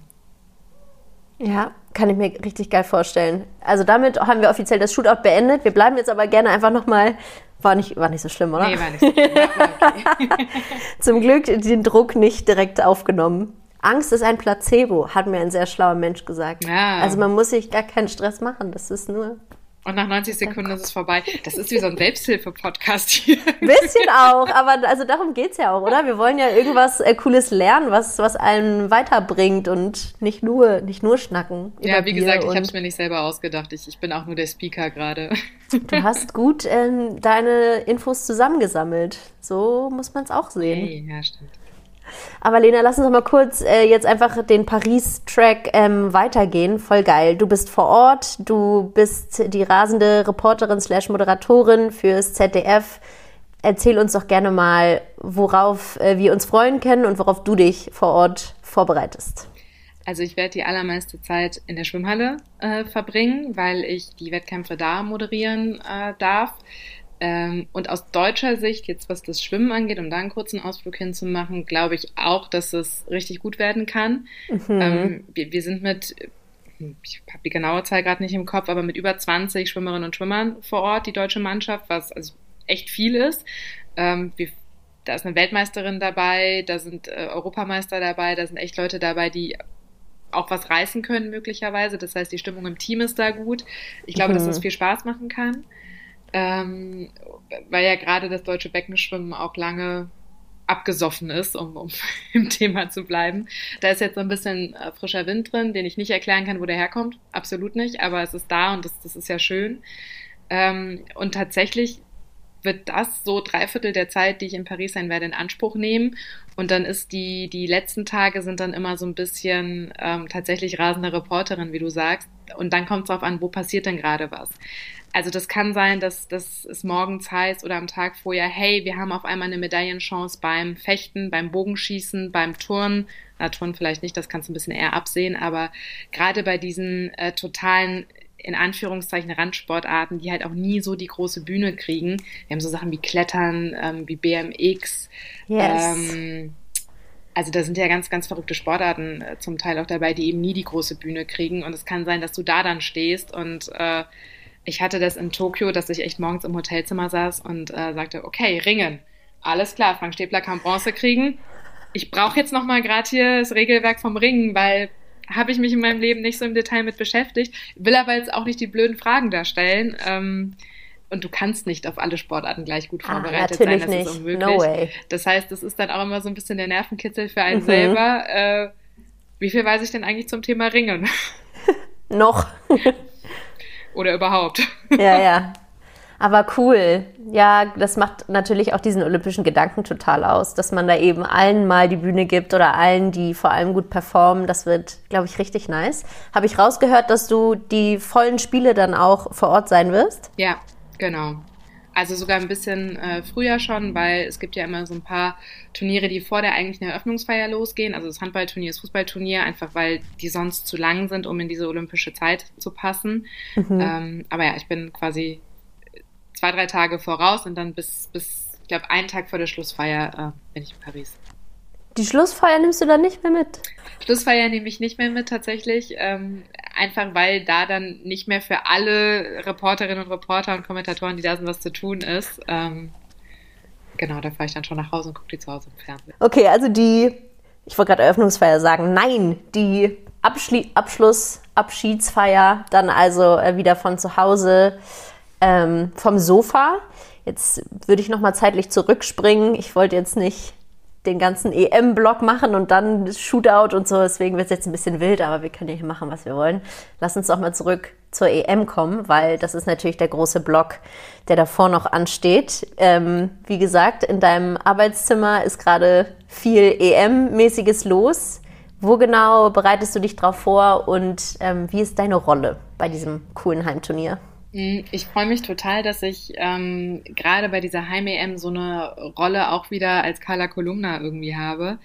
Ja, kann ich mir richtig geil vorstellen. Also damit haben wir offiziell das Shootout beendet. Wir bleiben jetzt aber gerne einfach nochmal. War nicht so schlimm, oder? Nee, war nicht so schlimm. Okay. Zum Glück den Druck nicht direkt aufgenommen. Angst ist ein Placebo, hat mir ein sehr schlauer Mensch gesagt. Ja. Also man muss sich gar keinen Stress machen. Das ist nur... Und nach 90 Sekunden ist es vorbei. Das ist wie so ein Selbsthilfe-Podcast hier. Bisschen auch, aber also darum geht's ja auch, oder? Wir wollen ja irgendwas Cooles lernen, was einen weiterbringt und nicht nur schnacken. Ja, wie gesagt, ich habe es mir nicht selber ausgedacht. Ich bin auch nur der Speaker gerade. Du hast gut deine Infos zusammengesammelt. So muss man es auch sehen. Hey, ja, stimmt. Aber Lena, lass uns doch mal kurz jetzt einfach den Paris-Track weitergehen. Voll geil. Du bist vor Ort, du bist die rasende Reporterin / Moderatorin fürs ZDF. Erzähl uns doch gerne mal, worauf wir uns freuen können und worauf du dich vor Ort vorbereitest. Also ich werde die allermeiste Zeit in der Schwimmhalle verbringen, weil ich die Wettkämpfe da moderieren darf. Und aus deutscher Sicht, jetzt was das Schwimmen angeht, um da einen kurzen Ausflug hinzumachen, glaube ich auch, dass es richtig gut werden kann. Wir sind ich habe die genaue Zahl gerade nicht im Kopf, aber mit über 20 Schwimmerinnen und Schwimmern vor Ort, die deutsche Mannschaft, was also echt viel ist. Da ist eine Weltmeisterin dabei, da sind Europameister dabei, da sind echt Leute dabei, die auch was reißen können möglicherweise. Das heißt, die Stimmung im Team ist da gut. Ich glaube, dass das viel Spaß machen kann. Weil ja gerade das deutsche Beckenschwimmen auch lange abgesoffen ist, um im Thema zu bleiben. Da ist jetzt so ein bisschen frischer Wind drin, den ich nicht erklären kann, wo der herkommt. Absolut nicht, aber es ist da und das ist ja schön. Und tatsächlich wird das so 3/4 der Zeit, die ich in Paris sein werde, in Anspruch nehmen. Und dann ist die letzten Tage sind dann immer so ein bisschen tatsächlich rasende Reporterin, wie du sagst. Und dann kommt es darauf an, wo passiert denn gerade was. Also das kann sein, dass es morgens heißt oder am Tag vorher, hey, wir haben auf einmal eine Medaillenchance beim Fechten, beim Bogenschießen, beim Turnen. Na, Turnen vielleicht nicht, das kannst du ein bisschen eher absehen, aber gerade bei diesen totalen, in Anführungszeichen, Randsportarten, die halt auch nie so die große Bühne kriegen. Wir haben so Sachen wie Klettern, wie BMX. Yes. Also da sind ja ganz, ganz verrückte Sportarten zum Teil auch dabei, die eben nie die große Bühne kriegen. Und es kann sein, dass du da dann stehst und ich hatte das in Tokio, dass ich echt morgens im Hotelzimmer saß und sagte, okay, Ringen. Alles klar, Frank Stäbler kann Bronze kriegen. Ich brauche jetzt nochmal gerade hier das Regelwerk vom Ringen, weil habe ich mich in meinem Leben nicht so im Detail mit beschäftigt. Will aber jetzt auch nicht die blöden Fragen darstellen. Und du kannst nicht auf alle Sportarten gleich gut vorbereitet sein. Das nicht. Ist unmöglich. No way. Das heißt, das ist dann auch immer so ein bisschen der Nervenkitzel für einen selber. Wie viel weiß ich denn eigentlich zum Thema Ringen? Noch. Oder überhaupt. Ja. Aber cool. Ja, das macht natürlich auch diesen olympischen Gedanken total aus, dass man da eben allen mal die Bühne gibt oder allen, die vor allem gut performen. Das wird, glaube ich, richtig nice. Habe ich rausgehört, dass du die vollen Spiele dann auch vor Ort sein wirst? Ja, genau. Also sogar ein bisschen früher schon, weil es gibt ja immer so ein paar Turniere, die vor der eigentlichen Eröffnungsfeier losgehen. Also das Handballturnier, das Fußballturnier, einfach weil die sonst zu lang sind, um in diese olympische Zeit zu passen. Aber ja, ich bin quasi 2-3 Tage voraus und dann bis ich glaube, einen Tag vor der Schlussfeier bin ich in Paris. Die Schlussfeier nimmst du dann nicht mehr mit? Schlussfeier nehme ich nicht mehr mit tatsächlich, einfach weil da dann nicht mehr für alle Reporterinnen und Reporter und Kommentatoren, die da sind, was zu tun ist. Genau, da fahre ich dann schon nach Hause und gucke die zu Hause im Fernsehen. Okay, also ich wollte gerade Eröffnungsfeier sagen, nein, die Abschiedsfeier dann also wieder von zu Hause, vom Sofa. Jetzt würde ich nochmal zeitlich zurückspringen. Ich wollte jetzt nicht den ganzen EM-Block machen und dann Shootout und so. Deswegen wird es jetzt ein bisschen wild, aber wir können ja hier machen, was wir wollen. Lass uns doch mal zurück zur EM kommen, weil das ist natürlich der große Block, der davor noch ansteht. Wie gesagt, in deinem Arbeitszimmer ist gerade viel EM-mäßiges los. Wo genau bereitest du dich drauf vor und wie ist deine Rolle bei diesem coolen Heimturnier? Ich freue mich total, dass ich gerade bei dieser Heim-EM so eine Rolle auch wieder als Carla Kolumna irgendwie habe,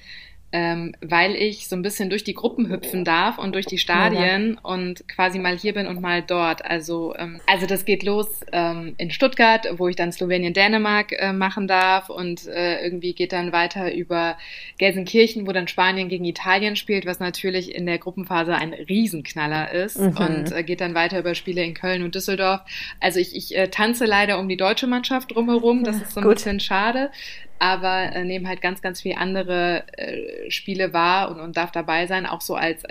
weil ich so ein bisschen durch die Gruppen hüpfen darf und durch die Stadien und quasi mal hier bin und mal dort. Also das geht los in Stuttgart, wo ich dann Slowenien-Dänemark machen darf und irgendwie geht dann weiter über Gelsenkirchen, wo dann Spanien gegen Italien spielt, was natürlich in der Gruppenphase ein Riesenknaller ist und geht dann weiter über Spiele in Köln und Düsseldorf. Also ich tanze leider um die deutsche Mannschaft drumherum, das ist so ein bisschen schade. Aber nehme halt ganz, ganz viele andere Spiele wahr und darf dabei sein, auch so als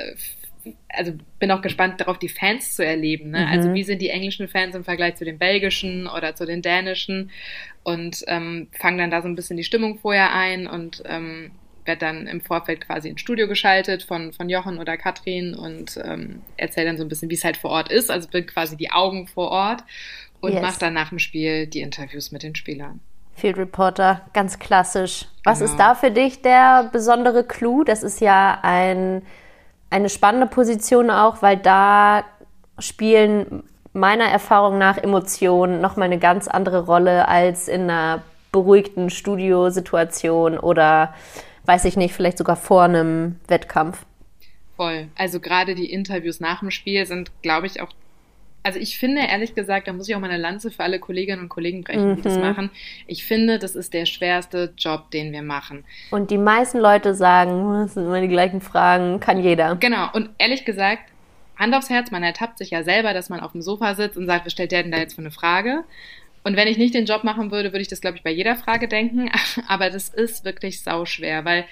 also bin auch gespannt darauf, die Fans zu erleben. Ne? Also wie sind die englischen Fans im Vergleich zu den belgischen oder zu den dänischen und fange dann da so ein bisschen die Stimmung vorher ein und werde dann im Vorfeld quasi ins Studio geschaltet von Jochen oder Katrin und erzähle dann so ein bisschen, wie es halt vor Ort ist. Also bin quasi die Augen vor Ort und mache dann nach dem Spiel die Interviews mit den Spielern. Field Reporter, ganz klassisch. Was ist da für dich der besondere Clou? Das ist ja eine spannende Position auch, weil da spielen meiner Erfahrung nach Emotionen nochmal eine ganz andere Rolle als in einer beruhigten Studiosituation oder, weiß ich nicht, vielleicht sogar vor einem Wettkampf. Voll. Also gerade die Interviews nach dem Spiel sind, glaube ich, auch. Also ich finde, ehrlich gesagt, da muss ich auch mal eine Lanze für alle Kolleginnen und Kollegen brechen, die das machen. Ich finde, das ist der schwerste Job, den wir machen. Und die meisten Leute sagen, das sind immer die gleichen Fragen, kann jeder. Genau, und ehrlich gesagt, Hand aufs Herz, man ertappt sich ja selber, dass man auf dem Sofa sitzt und sagt, was stellt der denn da jetzt für eine Frage? Und wenn ich nicht den Job machen würde, würde ich das, glaube ich, bei jeder Frage denken. Aber das ist wirklich sauschwer, weil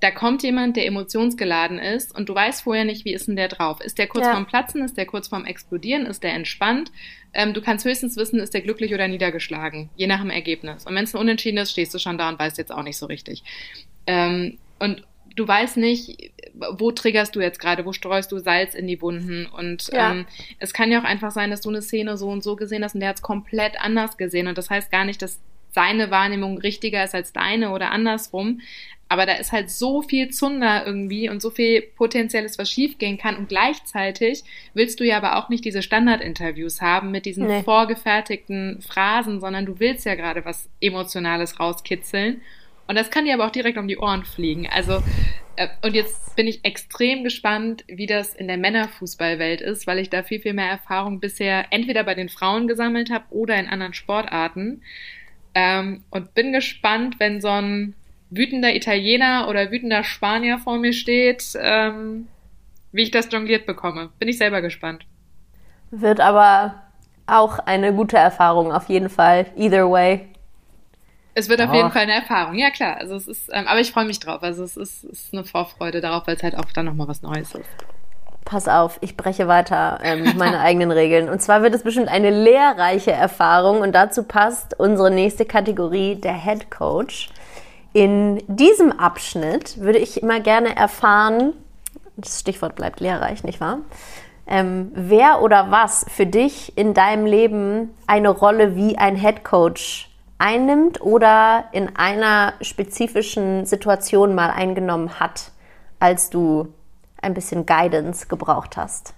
da kommt jemand, der emotionsgeladen ist und du weißt vorher nicht, wie ist denn der drauf? Ist der kurz vorm Platzen? Ist der kurz vorm Explodieren? Ist der entspannt? Du kannst höchstens wissen, ist der glücklich oder niedergeschlagen, je nach dem Ergebnis. Und wenn es ein Unentschieden ist, stehst du schon da und weißt jetzt auch nicht so richtig. Und du weißt nicht, wo triggerst du jetzt gerade, wo streust du Salz in die Wunden. Und es kann ja auch einfach sein, dass du eine Szene so und so gesehen hast und der hat es komplett anders gesehen. Und das heißt gar nicht, dass seine Wahrnehmung richtiger ist als deine oder andersrum. Aber da ist halt so viel Zunder irgendwie und so viel Potenzielles, was schiefgehen kann. Und gleichzeitig willst du ja aber auch nicht diese Standardinterviews haben mit diesen vorgefertigten Phrasen, sondern du willst ja gerade was Emotionales rauskitzeln. Und das kann dir aber auch direkt um die Ohren fliegen. Also, und jetzt bin ich extrem gespannt, wie das in der Männerfußballwelt ist, weil ich da viel, viel mehr Erfahrung bisher entweder bei den Frauen gesammelt habe oder in anderen Sportarten. Und bin gespannt, wenn so ein wütender Italiener oder wütender Spanier vor mir steht, wie ich das jongliert bekomme. Bin ich selber gespannt. Wird aber auch eine gute Erfahrung, auf jeden Fall. Either way. Es wird auf jeden Fall eine Erfahrung, ja klar. Also es ist, aber ich freue mich drauf. Also es ist eine Vorfreude darauf, weil es halt auch dann nochmal was Neues ist. Pass auf, ich breche weiter meine eigenen Regeln. Und zwar wird es bestimmt eine lehrreiche Erfahrung und dazu passt unsere nächste Kategorie, der Head Coach. In diesem Abschnitt würde ich immer gerne erfahren, das Stichwort bleibt lehrreich, nicht wahr? Wer oder was für dich in deinem Leben eine Rolle wie ein Head Coach einnimmt oder in einer spezifischen Situation mal eingenommen hat, als du ein bisschen Guidance gebraucht hast?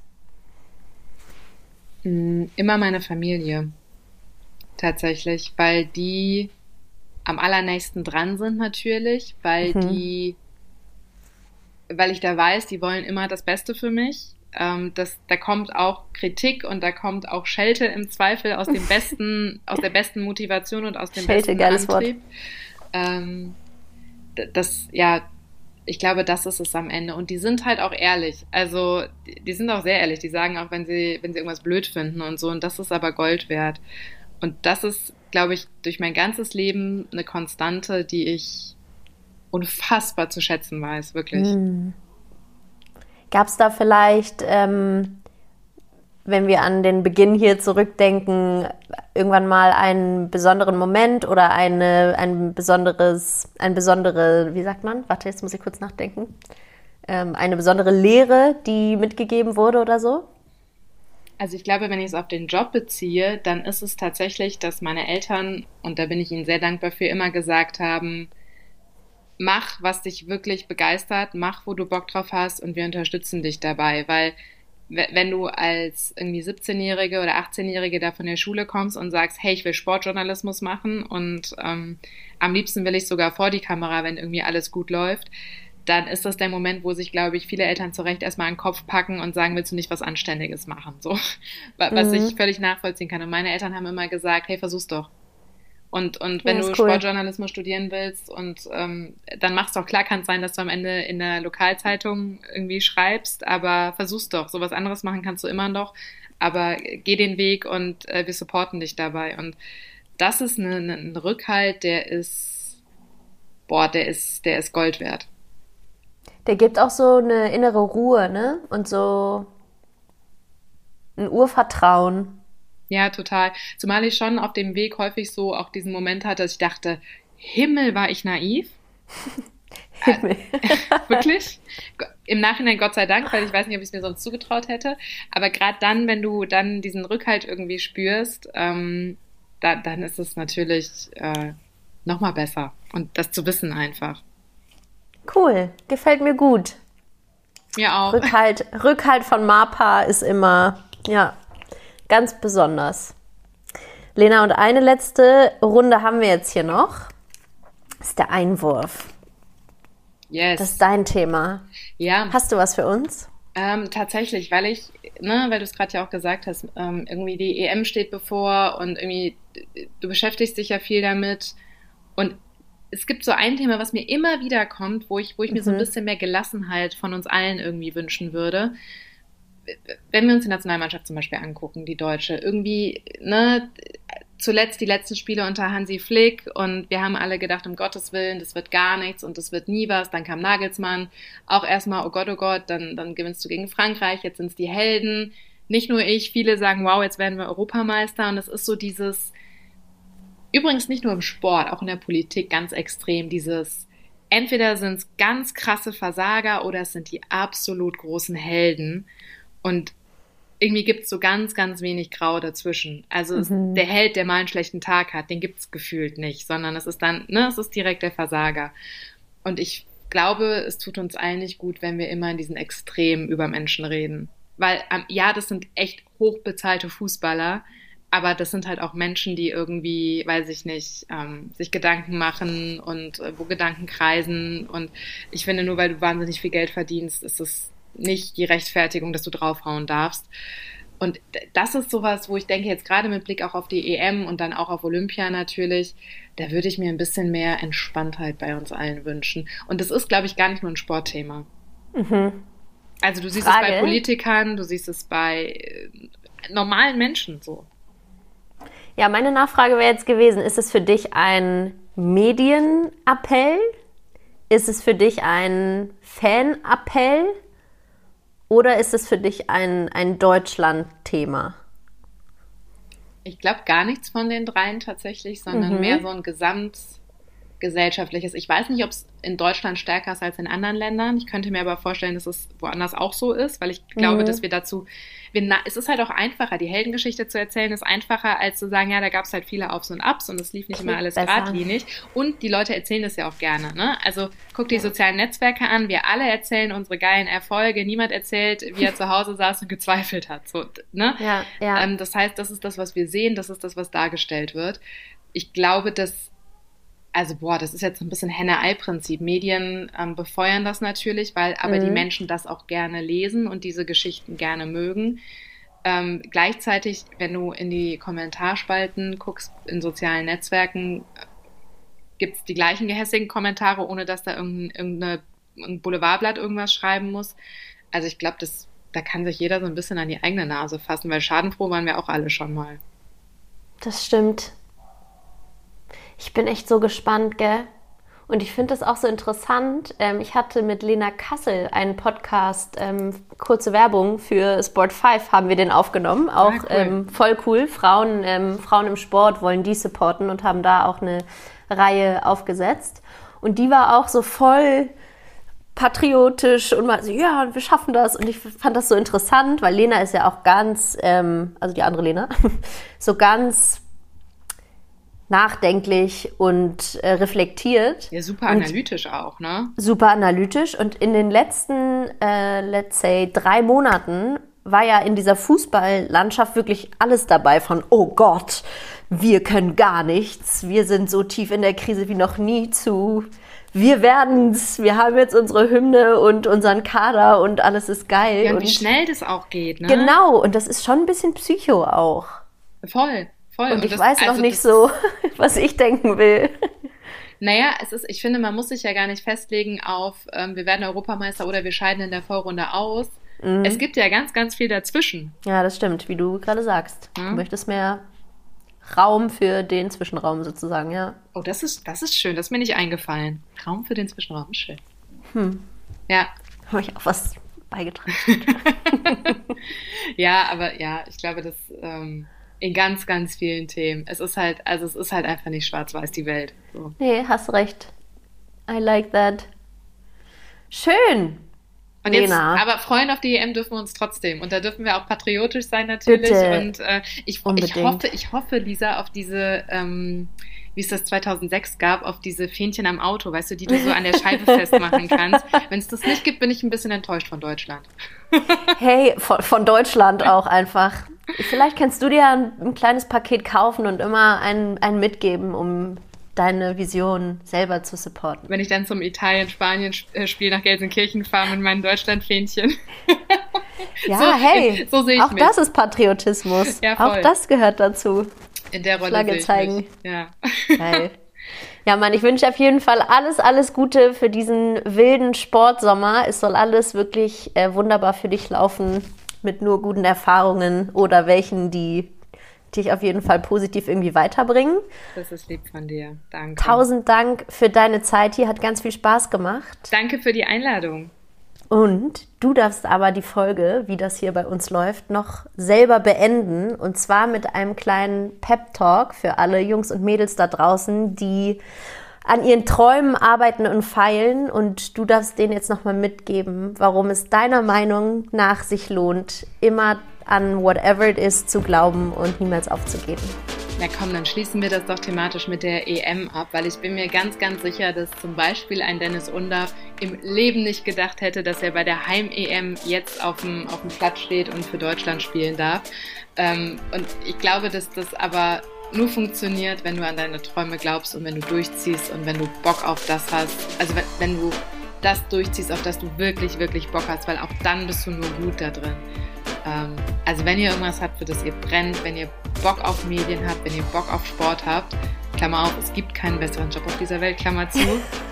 Immer meine Familie, tatsächlich, weil die am allernächsten dran sind natürlich, weil ich da weiß, die wollen immer das Beste für mich. Da kommt auch Kritik und da kommt auch Schelte im Zweifel aus dem besten, aus der besten Motivation und aus dem Schelte, besten Antrieb. Ich glaube, das ist es am Ende. Und die sind halt auch ehrlich. Also, die sind auch sehr ehrlich. Die sagen auch, wenn sie irgendwas blöd finden und so. Und das ist aber Gold wert. Und das ist, glaube ich, durch mein ganzes Leben eine Konstante, die ich unfassbar zu schätzen weiß, wirklich. Gab es da vielleicht, wenn wir an den Beginn hier zurückdenken, irgendwann mal einen besonderen Moment oder eine besondere, wie sagt man? Warte, jetzt muss ich kurz nachdenken. Eine besondere Lehre, die mitgegeben wurde oder so? Also ich glaube, wenn ich es auf den Job beziehe, dann ist es tatsächlich, dass meine Eltern, und da bin ich ihnen sehr dankbar für, immer gesagt haben, mach, was dich wirklich begeistert, mach, wo du Bock drauf hast und wir unterstützen dich dabei, weil wenn du als irgendwie 17-Jährige oder 18-Jährige da von der Schule kommst und sagst, hey, ich will Sportjournalismus machen und am liebsten will ich sogar vor die Kamera, wenn irgendwie alles gut läuft, dann ist das der Moment, wo sich, glaube ich, viele Eltern zu Recht erstmal an den Kopf packen und sagen, willst du nicht was Anständiges machen? So, was ich völlig nachvollziehen kann. Und meine Eltern haben immer gesagt, hey, versuch's doch. Und wenn du Sportjournalismus studieren willst und dann mach's doch. Klar kann es sein, dass du am Ende in der Lokalzeitung irgendwie schreibst, aber versuch's doch. So was anderes machen kannst du immer noch, aber geh den Weg und wir supporten dich dabei. Und das ist ein Rückhalt, der ist Gold wert. Der gibt auch so eine innere Ruhe, ne? Und so ein Urvertrauen. Ja, total. Zumal ich schon auf dem Weg häufig so auch diesen Moment hatte, dass ich dachte, Himmel, war ich naiv? Himmel. Wirklich? Im Nachhinein Gott sei Dank, weil ich weiß nicht, ob ich es mir sonst zugetraut hätte. Aber gerade dann, wenn du dann diesen Rückhalt irgendwie spürst, dann ist es natürlich nochmal besser. Und das zu wissen einfach. Cool, gefällt mir gut. Mir auch. Rückhalt von Marpa ist immer, ja, ganz besonders. Lena, und eine letzte Runde haben wir jetzt hier noch. Das ist der Einwurf. Yes. Das ist dein Thema. Ja. Hast du was für uns? Tatsächlich, weil du es gerade ja auch gesagt hast, irgendwie die EM steht bevor und irgendwie du beschäftigst dich ja viel damit und es gibt so ein Thema, was mir immer wieder kommt, wo ich mir so ein bisschen mehr Gelassenheit von uns allen irgendwie wünschen würde. Wenn wir uns die Nationalmannschaft zum Beispiel angucken, die Deutsche, irgendwie, ne, zuletzt die letzten Spiele unter Hansi Flick und wir haben alle gedacht, um Gottes Willen, das wird gar nichts und das wird nie was. Dann kam Nagelsmann, auch erstmal, oh Gott, dann gewinnst du gegen Frankreich, jetzt sind es die Helden. Nicht nur ich, viele sagen, wow, jetzt werden wir Europameister und es ist so dieses, übrigens nicht nur im Sport, auch in der Politik ganz extrem, dieses, entweder sind es ganz krasse Versager oder es sind die absolut großen Helden und irgendwie gibt es so ganz, ganz wenig Grau dazwischen. Also der Held, der mal einen schlechten Tag hat, den gibt es gefühlt nicht, sondern es ist dann, es ist direkt der Versager. Und ich glaube, es tut uns allen nicht gut, wenn wir immer in diesen Extremen über Menschen reden. Weil, ja, das sind echt hochbezahlte Fußballer, aber das sind halt auch Menschen, die irgendwie, weiß ich nicht, sich Gedanken machen und wo Gedanken kreisen. Und ich finde, nur weil du wahnsinnig viel Geld verdienst, ist es nicht die Rechtfertigung, dass du draufhauen darfst. Und das ist sowas, wo ich denke, jetzt gerade mit Blick auch auf die EM und dann auch auf Olympia natürlich, da würde ich mir ein bisschen mehr Entspanntheit bei uns allen wünschen. Und das ist, glaube ich, gar nicht nur ein Sportthema. Also du siehst es bei Politikern, du siehst es bei normalen Menschen so. Ja, meine Nachfrage wäre jetzt gewesen, ist es für dich ein Medienappell? Ist es für dich ein Fanappell? Oder ist es für dich ein Deutschland-Thema? Ich glaube gar nichts von den dreien tatsächlich, sondern mehr so ein gesamtgesellschaftliches. Ich weiß nicht, ob es in Deutschland stärker ist als in anderen Ländern. Ich könnte mir aber vorstellen, dass es woanders auch so ist, weil ich glaube, dass wir dazu... es ist halt auch einfacher, die Heldengeschichte zu erzählen, ist einfacher, als zu sagen, ja, da gab es halt viele Aufs und Abs und es lief nicht immer alles geradlinig. Und die Leute erzählen das ja auch gerne, ne? Also guck die sozialen Netzwerke an, wir alle erzählen unsere geilen Erfolge, niemand erzählt, wie er zu Hause saß und gezweifelt hat, so, ne? Ja. Das heißt, das ist das, was wir sehen, das ist das, was dargestellt wird. Ich glaube, dass das ist jetzt so ein bisschen Henne-Ei-Prinzip. Medien befeuern das natürlich, weil aber die Menschen das auch gerne lesen und diese Geschichten gerne mögen. Gleichzeitig, wenn du in die Kommentarspalten guckst, in sozialen Netzwerken, gibt es die gleichen gehässigen Kommentare, ohne dass da irgendein Boulevardblatt irgendwas schreiben muss. Also ich glaube, da kann sich jeder so ein bisschen an die eigene Nase fassen, weil schadenfroh waren wir auch alle schon mal. Das stimmt. Ich bin echt so gespannt, gell? Und ich finde das auch so interessant. Ich hatte mit Lena Kassel einen Podcast, kurze Werbung für Sport 5 haben wir den aufgenommen. Auch cool. Voll cool. Frauen im Sport wollen die supporten und haben da auch eine Reihe aufgesetzt. Und die war auch so voll patriotisch und mal so, ja, wir schaffen das. Und ich fand das so interessant, weil Lena ist ja auch ganz, also die andere Lena, so ganz nachdenklich und reflektiert. Ja, super analytisch auch, ne? Super analytisch. Und in den letzten, let's say, 3 Monaten war ja in dieser Fußballlandschaft wirklich alles dabei von, oh Gott, wir können gar nichts, wir sind so tief in der Krise wie noch nie wir werden's, wir haben jetzt unsere Hymne und unseren Kader und alles ist geil. Ja, und wie schnell das auch geht, ne? Genau, und das ist schon ein bisschen Psycho auch. Voll. Und ich weiß noch nicht so, was ich denken will. Naja, ich finde, man muss sich ja gar nicht festlegen auf, wir werden Europameister oder wir scheiden in der Vorrunde aus. Es gibt ja ganz, ganz viel dazwischen. Ja, das stimmt, wie du gerade sagst. Du möchtest mehr Raum für den Zwischenraum sozusagen, ja. Oh, das ist schön, das ist mir nicht eingefallen. Raum für den Zwischenraum, schön. Ja. Habe ich auch was beigetragen. Ja, aber ja, ich glaube, dass in ganz, ganz vielen Themen. Es ist halt einfach nicht schwarz-weiß, die Welt. So. Nee, hast recht. I like that. Schön. Und jetzt, aber freuen auf die EM dürfen wir uns trotzdem. Und da dürfen wir auch patriotisch sein natürlich. Bitte. Und ich hoffe, Lisa, auf diese, wie es das 2006 gab, auf diese Fähnchen am Auto, weißt du, die du so an der Scheibe festmachen kannst. Wenn es das nicht gibt, bin ich ein bisschen enttäuscht von Deutschland. Hey, von Deutschland auch einfach. Vielleicht kannst du dir ein kleines Paket kaufen und immer einen mitgeben, um deine Vision selber zu supporten. Wenn ich dann zum Italien-Spanien-Spiel nach Gelsenkirchen fahre mit meinen Deutschland-Fähnchen. Ja, so, hey, so sehe ich auch mich. Das ist Patriotismus. Ja, voll. Auch das gehört dazu. In der Rolle Flagge sehe ich zeigen. mich. Ja. Geil. Ja, Mann, ich wünsche auf jeden Fall alles Gute für diesen wilden Sportsommer. Es soll alles wirklich wunderbar für dich laufen, mit nur guten Erfahrungen oder welchen, die dich auf jeden Fall positiv irgendwie weiterbringen. Das ist lieb von dir. Danke. 1000 Dank für deine Zeit hier, hat ganz viel Spaß gemacht. Danke für die Einladung. Und du darfst aber die Folge, wie das hier bei uns läuft, noch selber beenden. Und zwar mit einem kleinen Pep-Talk für alle Jungs und Mädels da draußen, die an ihren Träumen arbeiten und feilen. Und du darfst denen jetzt nochmal mitgeben, warum es deiner Meinung nach sich lohnt, immer an whatever it is zu glauben und niemals aufzugeben. Na komm, dann schließen wir das doch thematisch mit der EM ab, weil ich bin mir ganz, ganz sicher, dass zum Beispiel ein Dennis Undaff im Leben nicht gedacht hätte, dass er bei der Heim-EM jetzt auf dem Platz steht und für Deutschland spielen darf. Und ich glaube, dass das aber nur funktioniert, wenn du an deine Träume glaubst und wenn du durchziehst und wenn du Bock auf das hast. Also wenn du das durchziehst, auf das du wirklich, wirklich Bock hast, weil auch dann bist du nur gut da drin. Also wenn ihr irgendwas habt, für das ihr brennt, wenn ihr Bock auf Medien habt, wenn ihr Bock auf Sport habt, Klammer auf, es gibt keinen besseren Job auf dieser Welt, Klammer zu,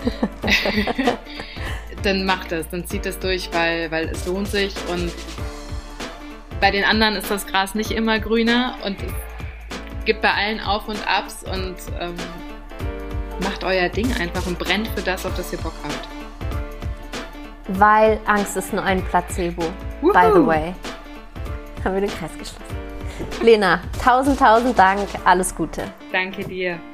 dann macht es, dann zieht es durch, weil es lohnt sich und bei den anderen ist das Gras nicht immer grüner und es gibt bei allen Auf und Abs und macht euer Ding einfach und brennt für das, auf das ihr Bock habt. Weil Angst ist nur ein Placebo, by the way. Haben wir den Kreis geschlossen. Lena, 1000 Dank, alles Gute. Danke dir.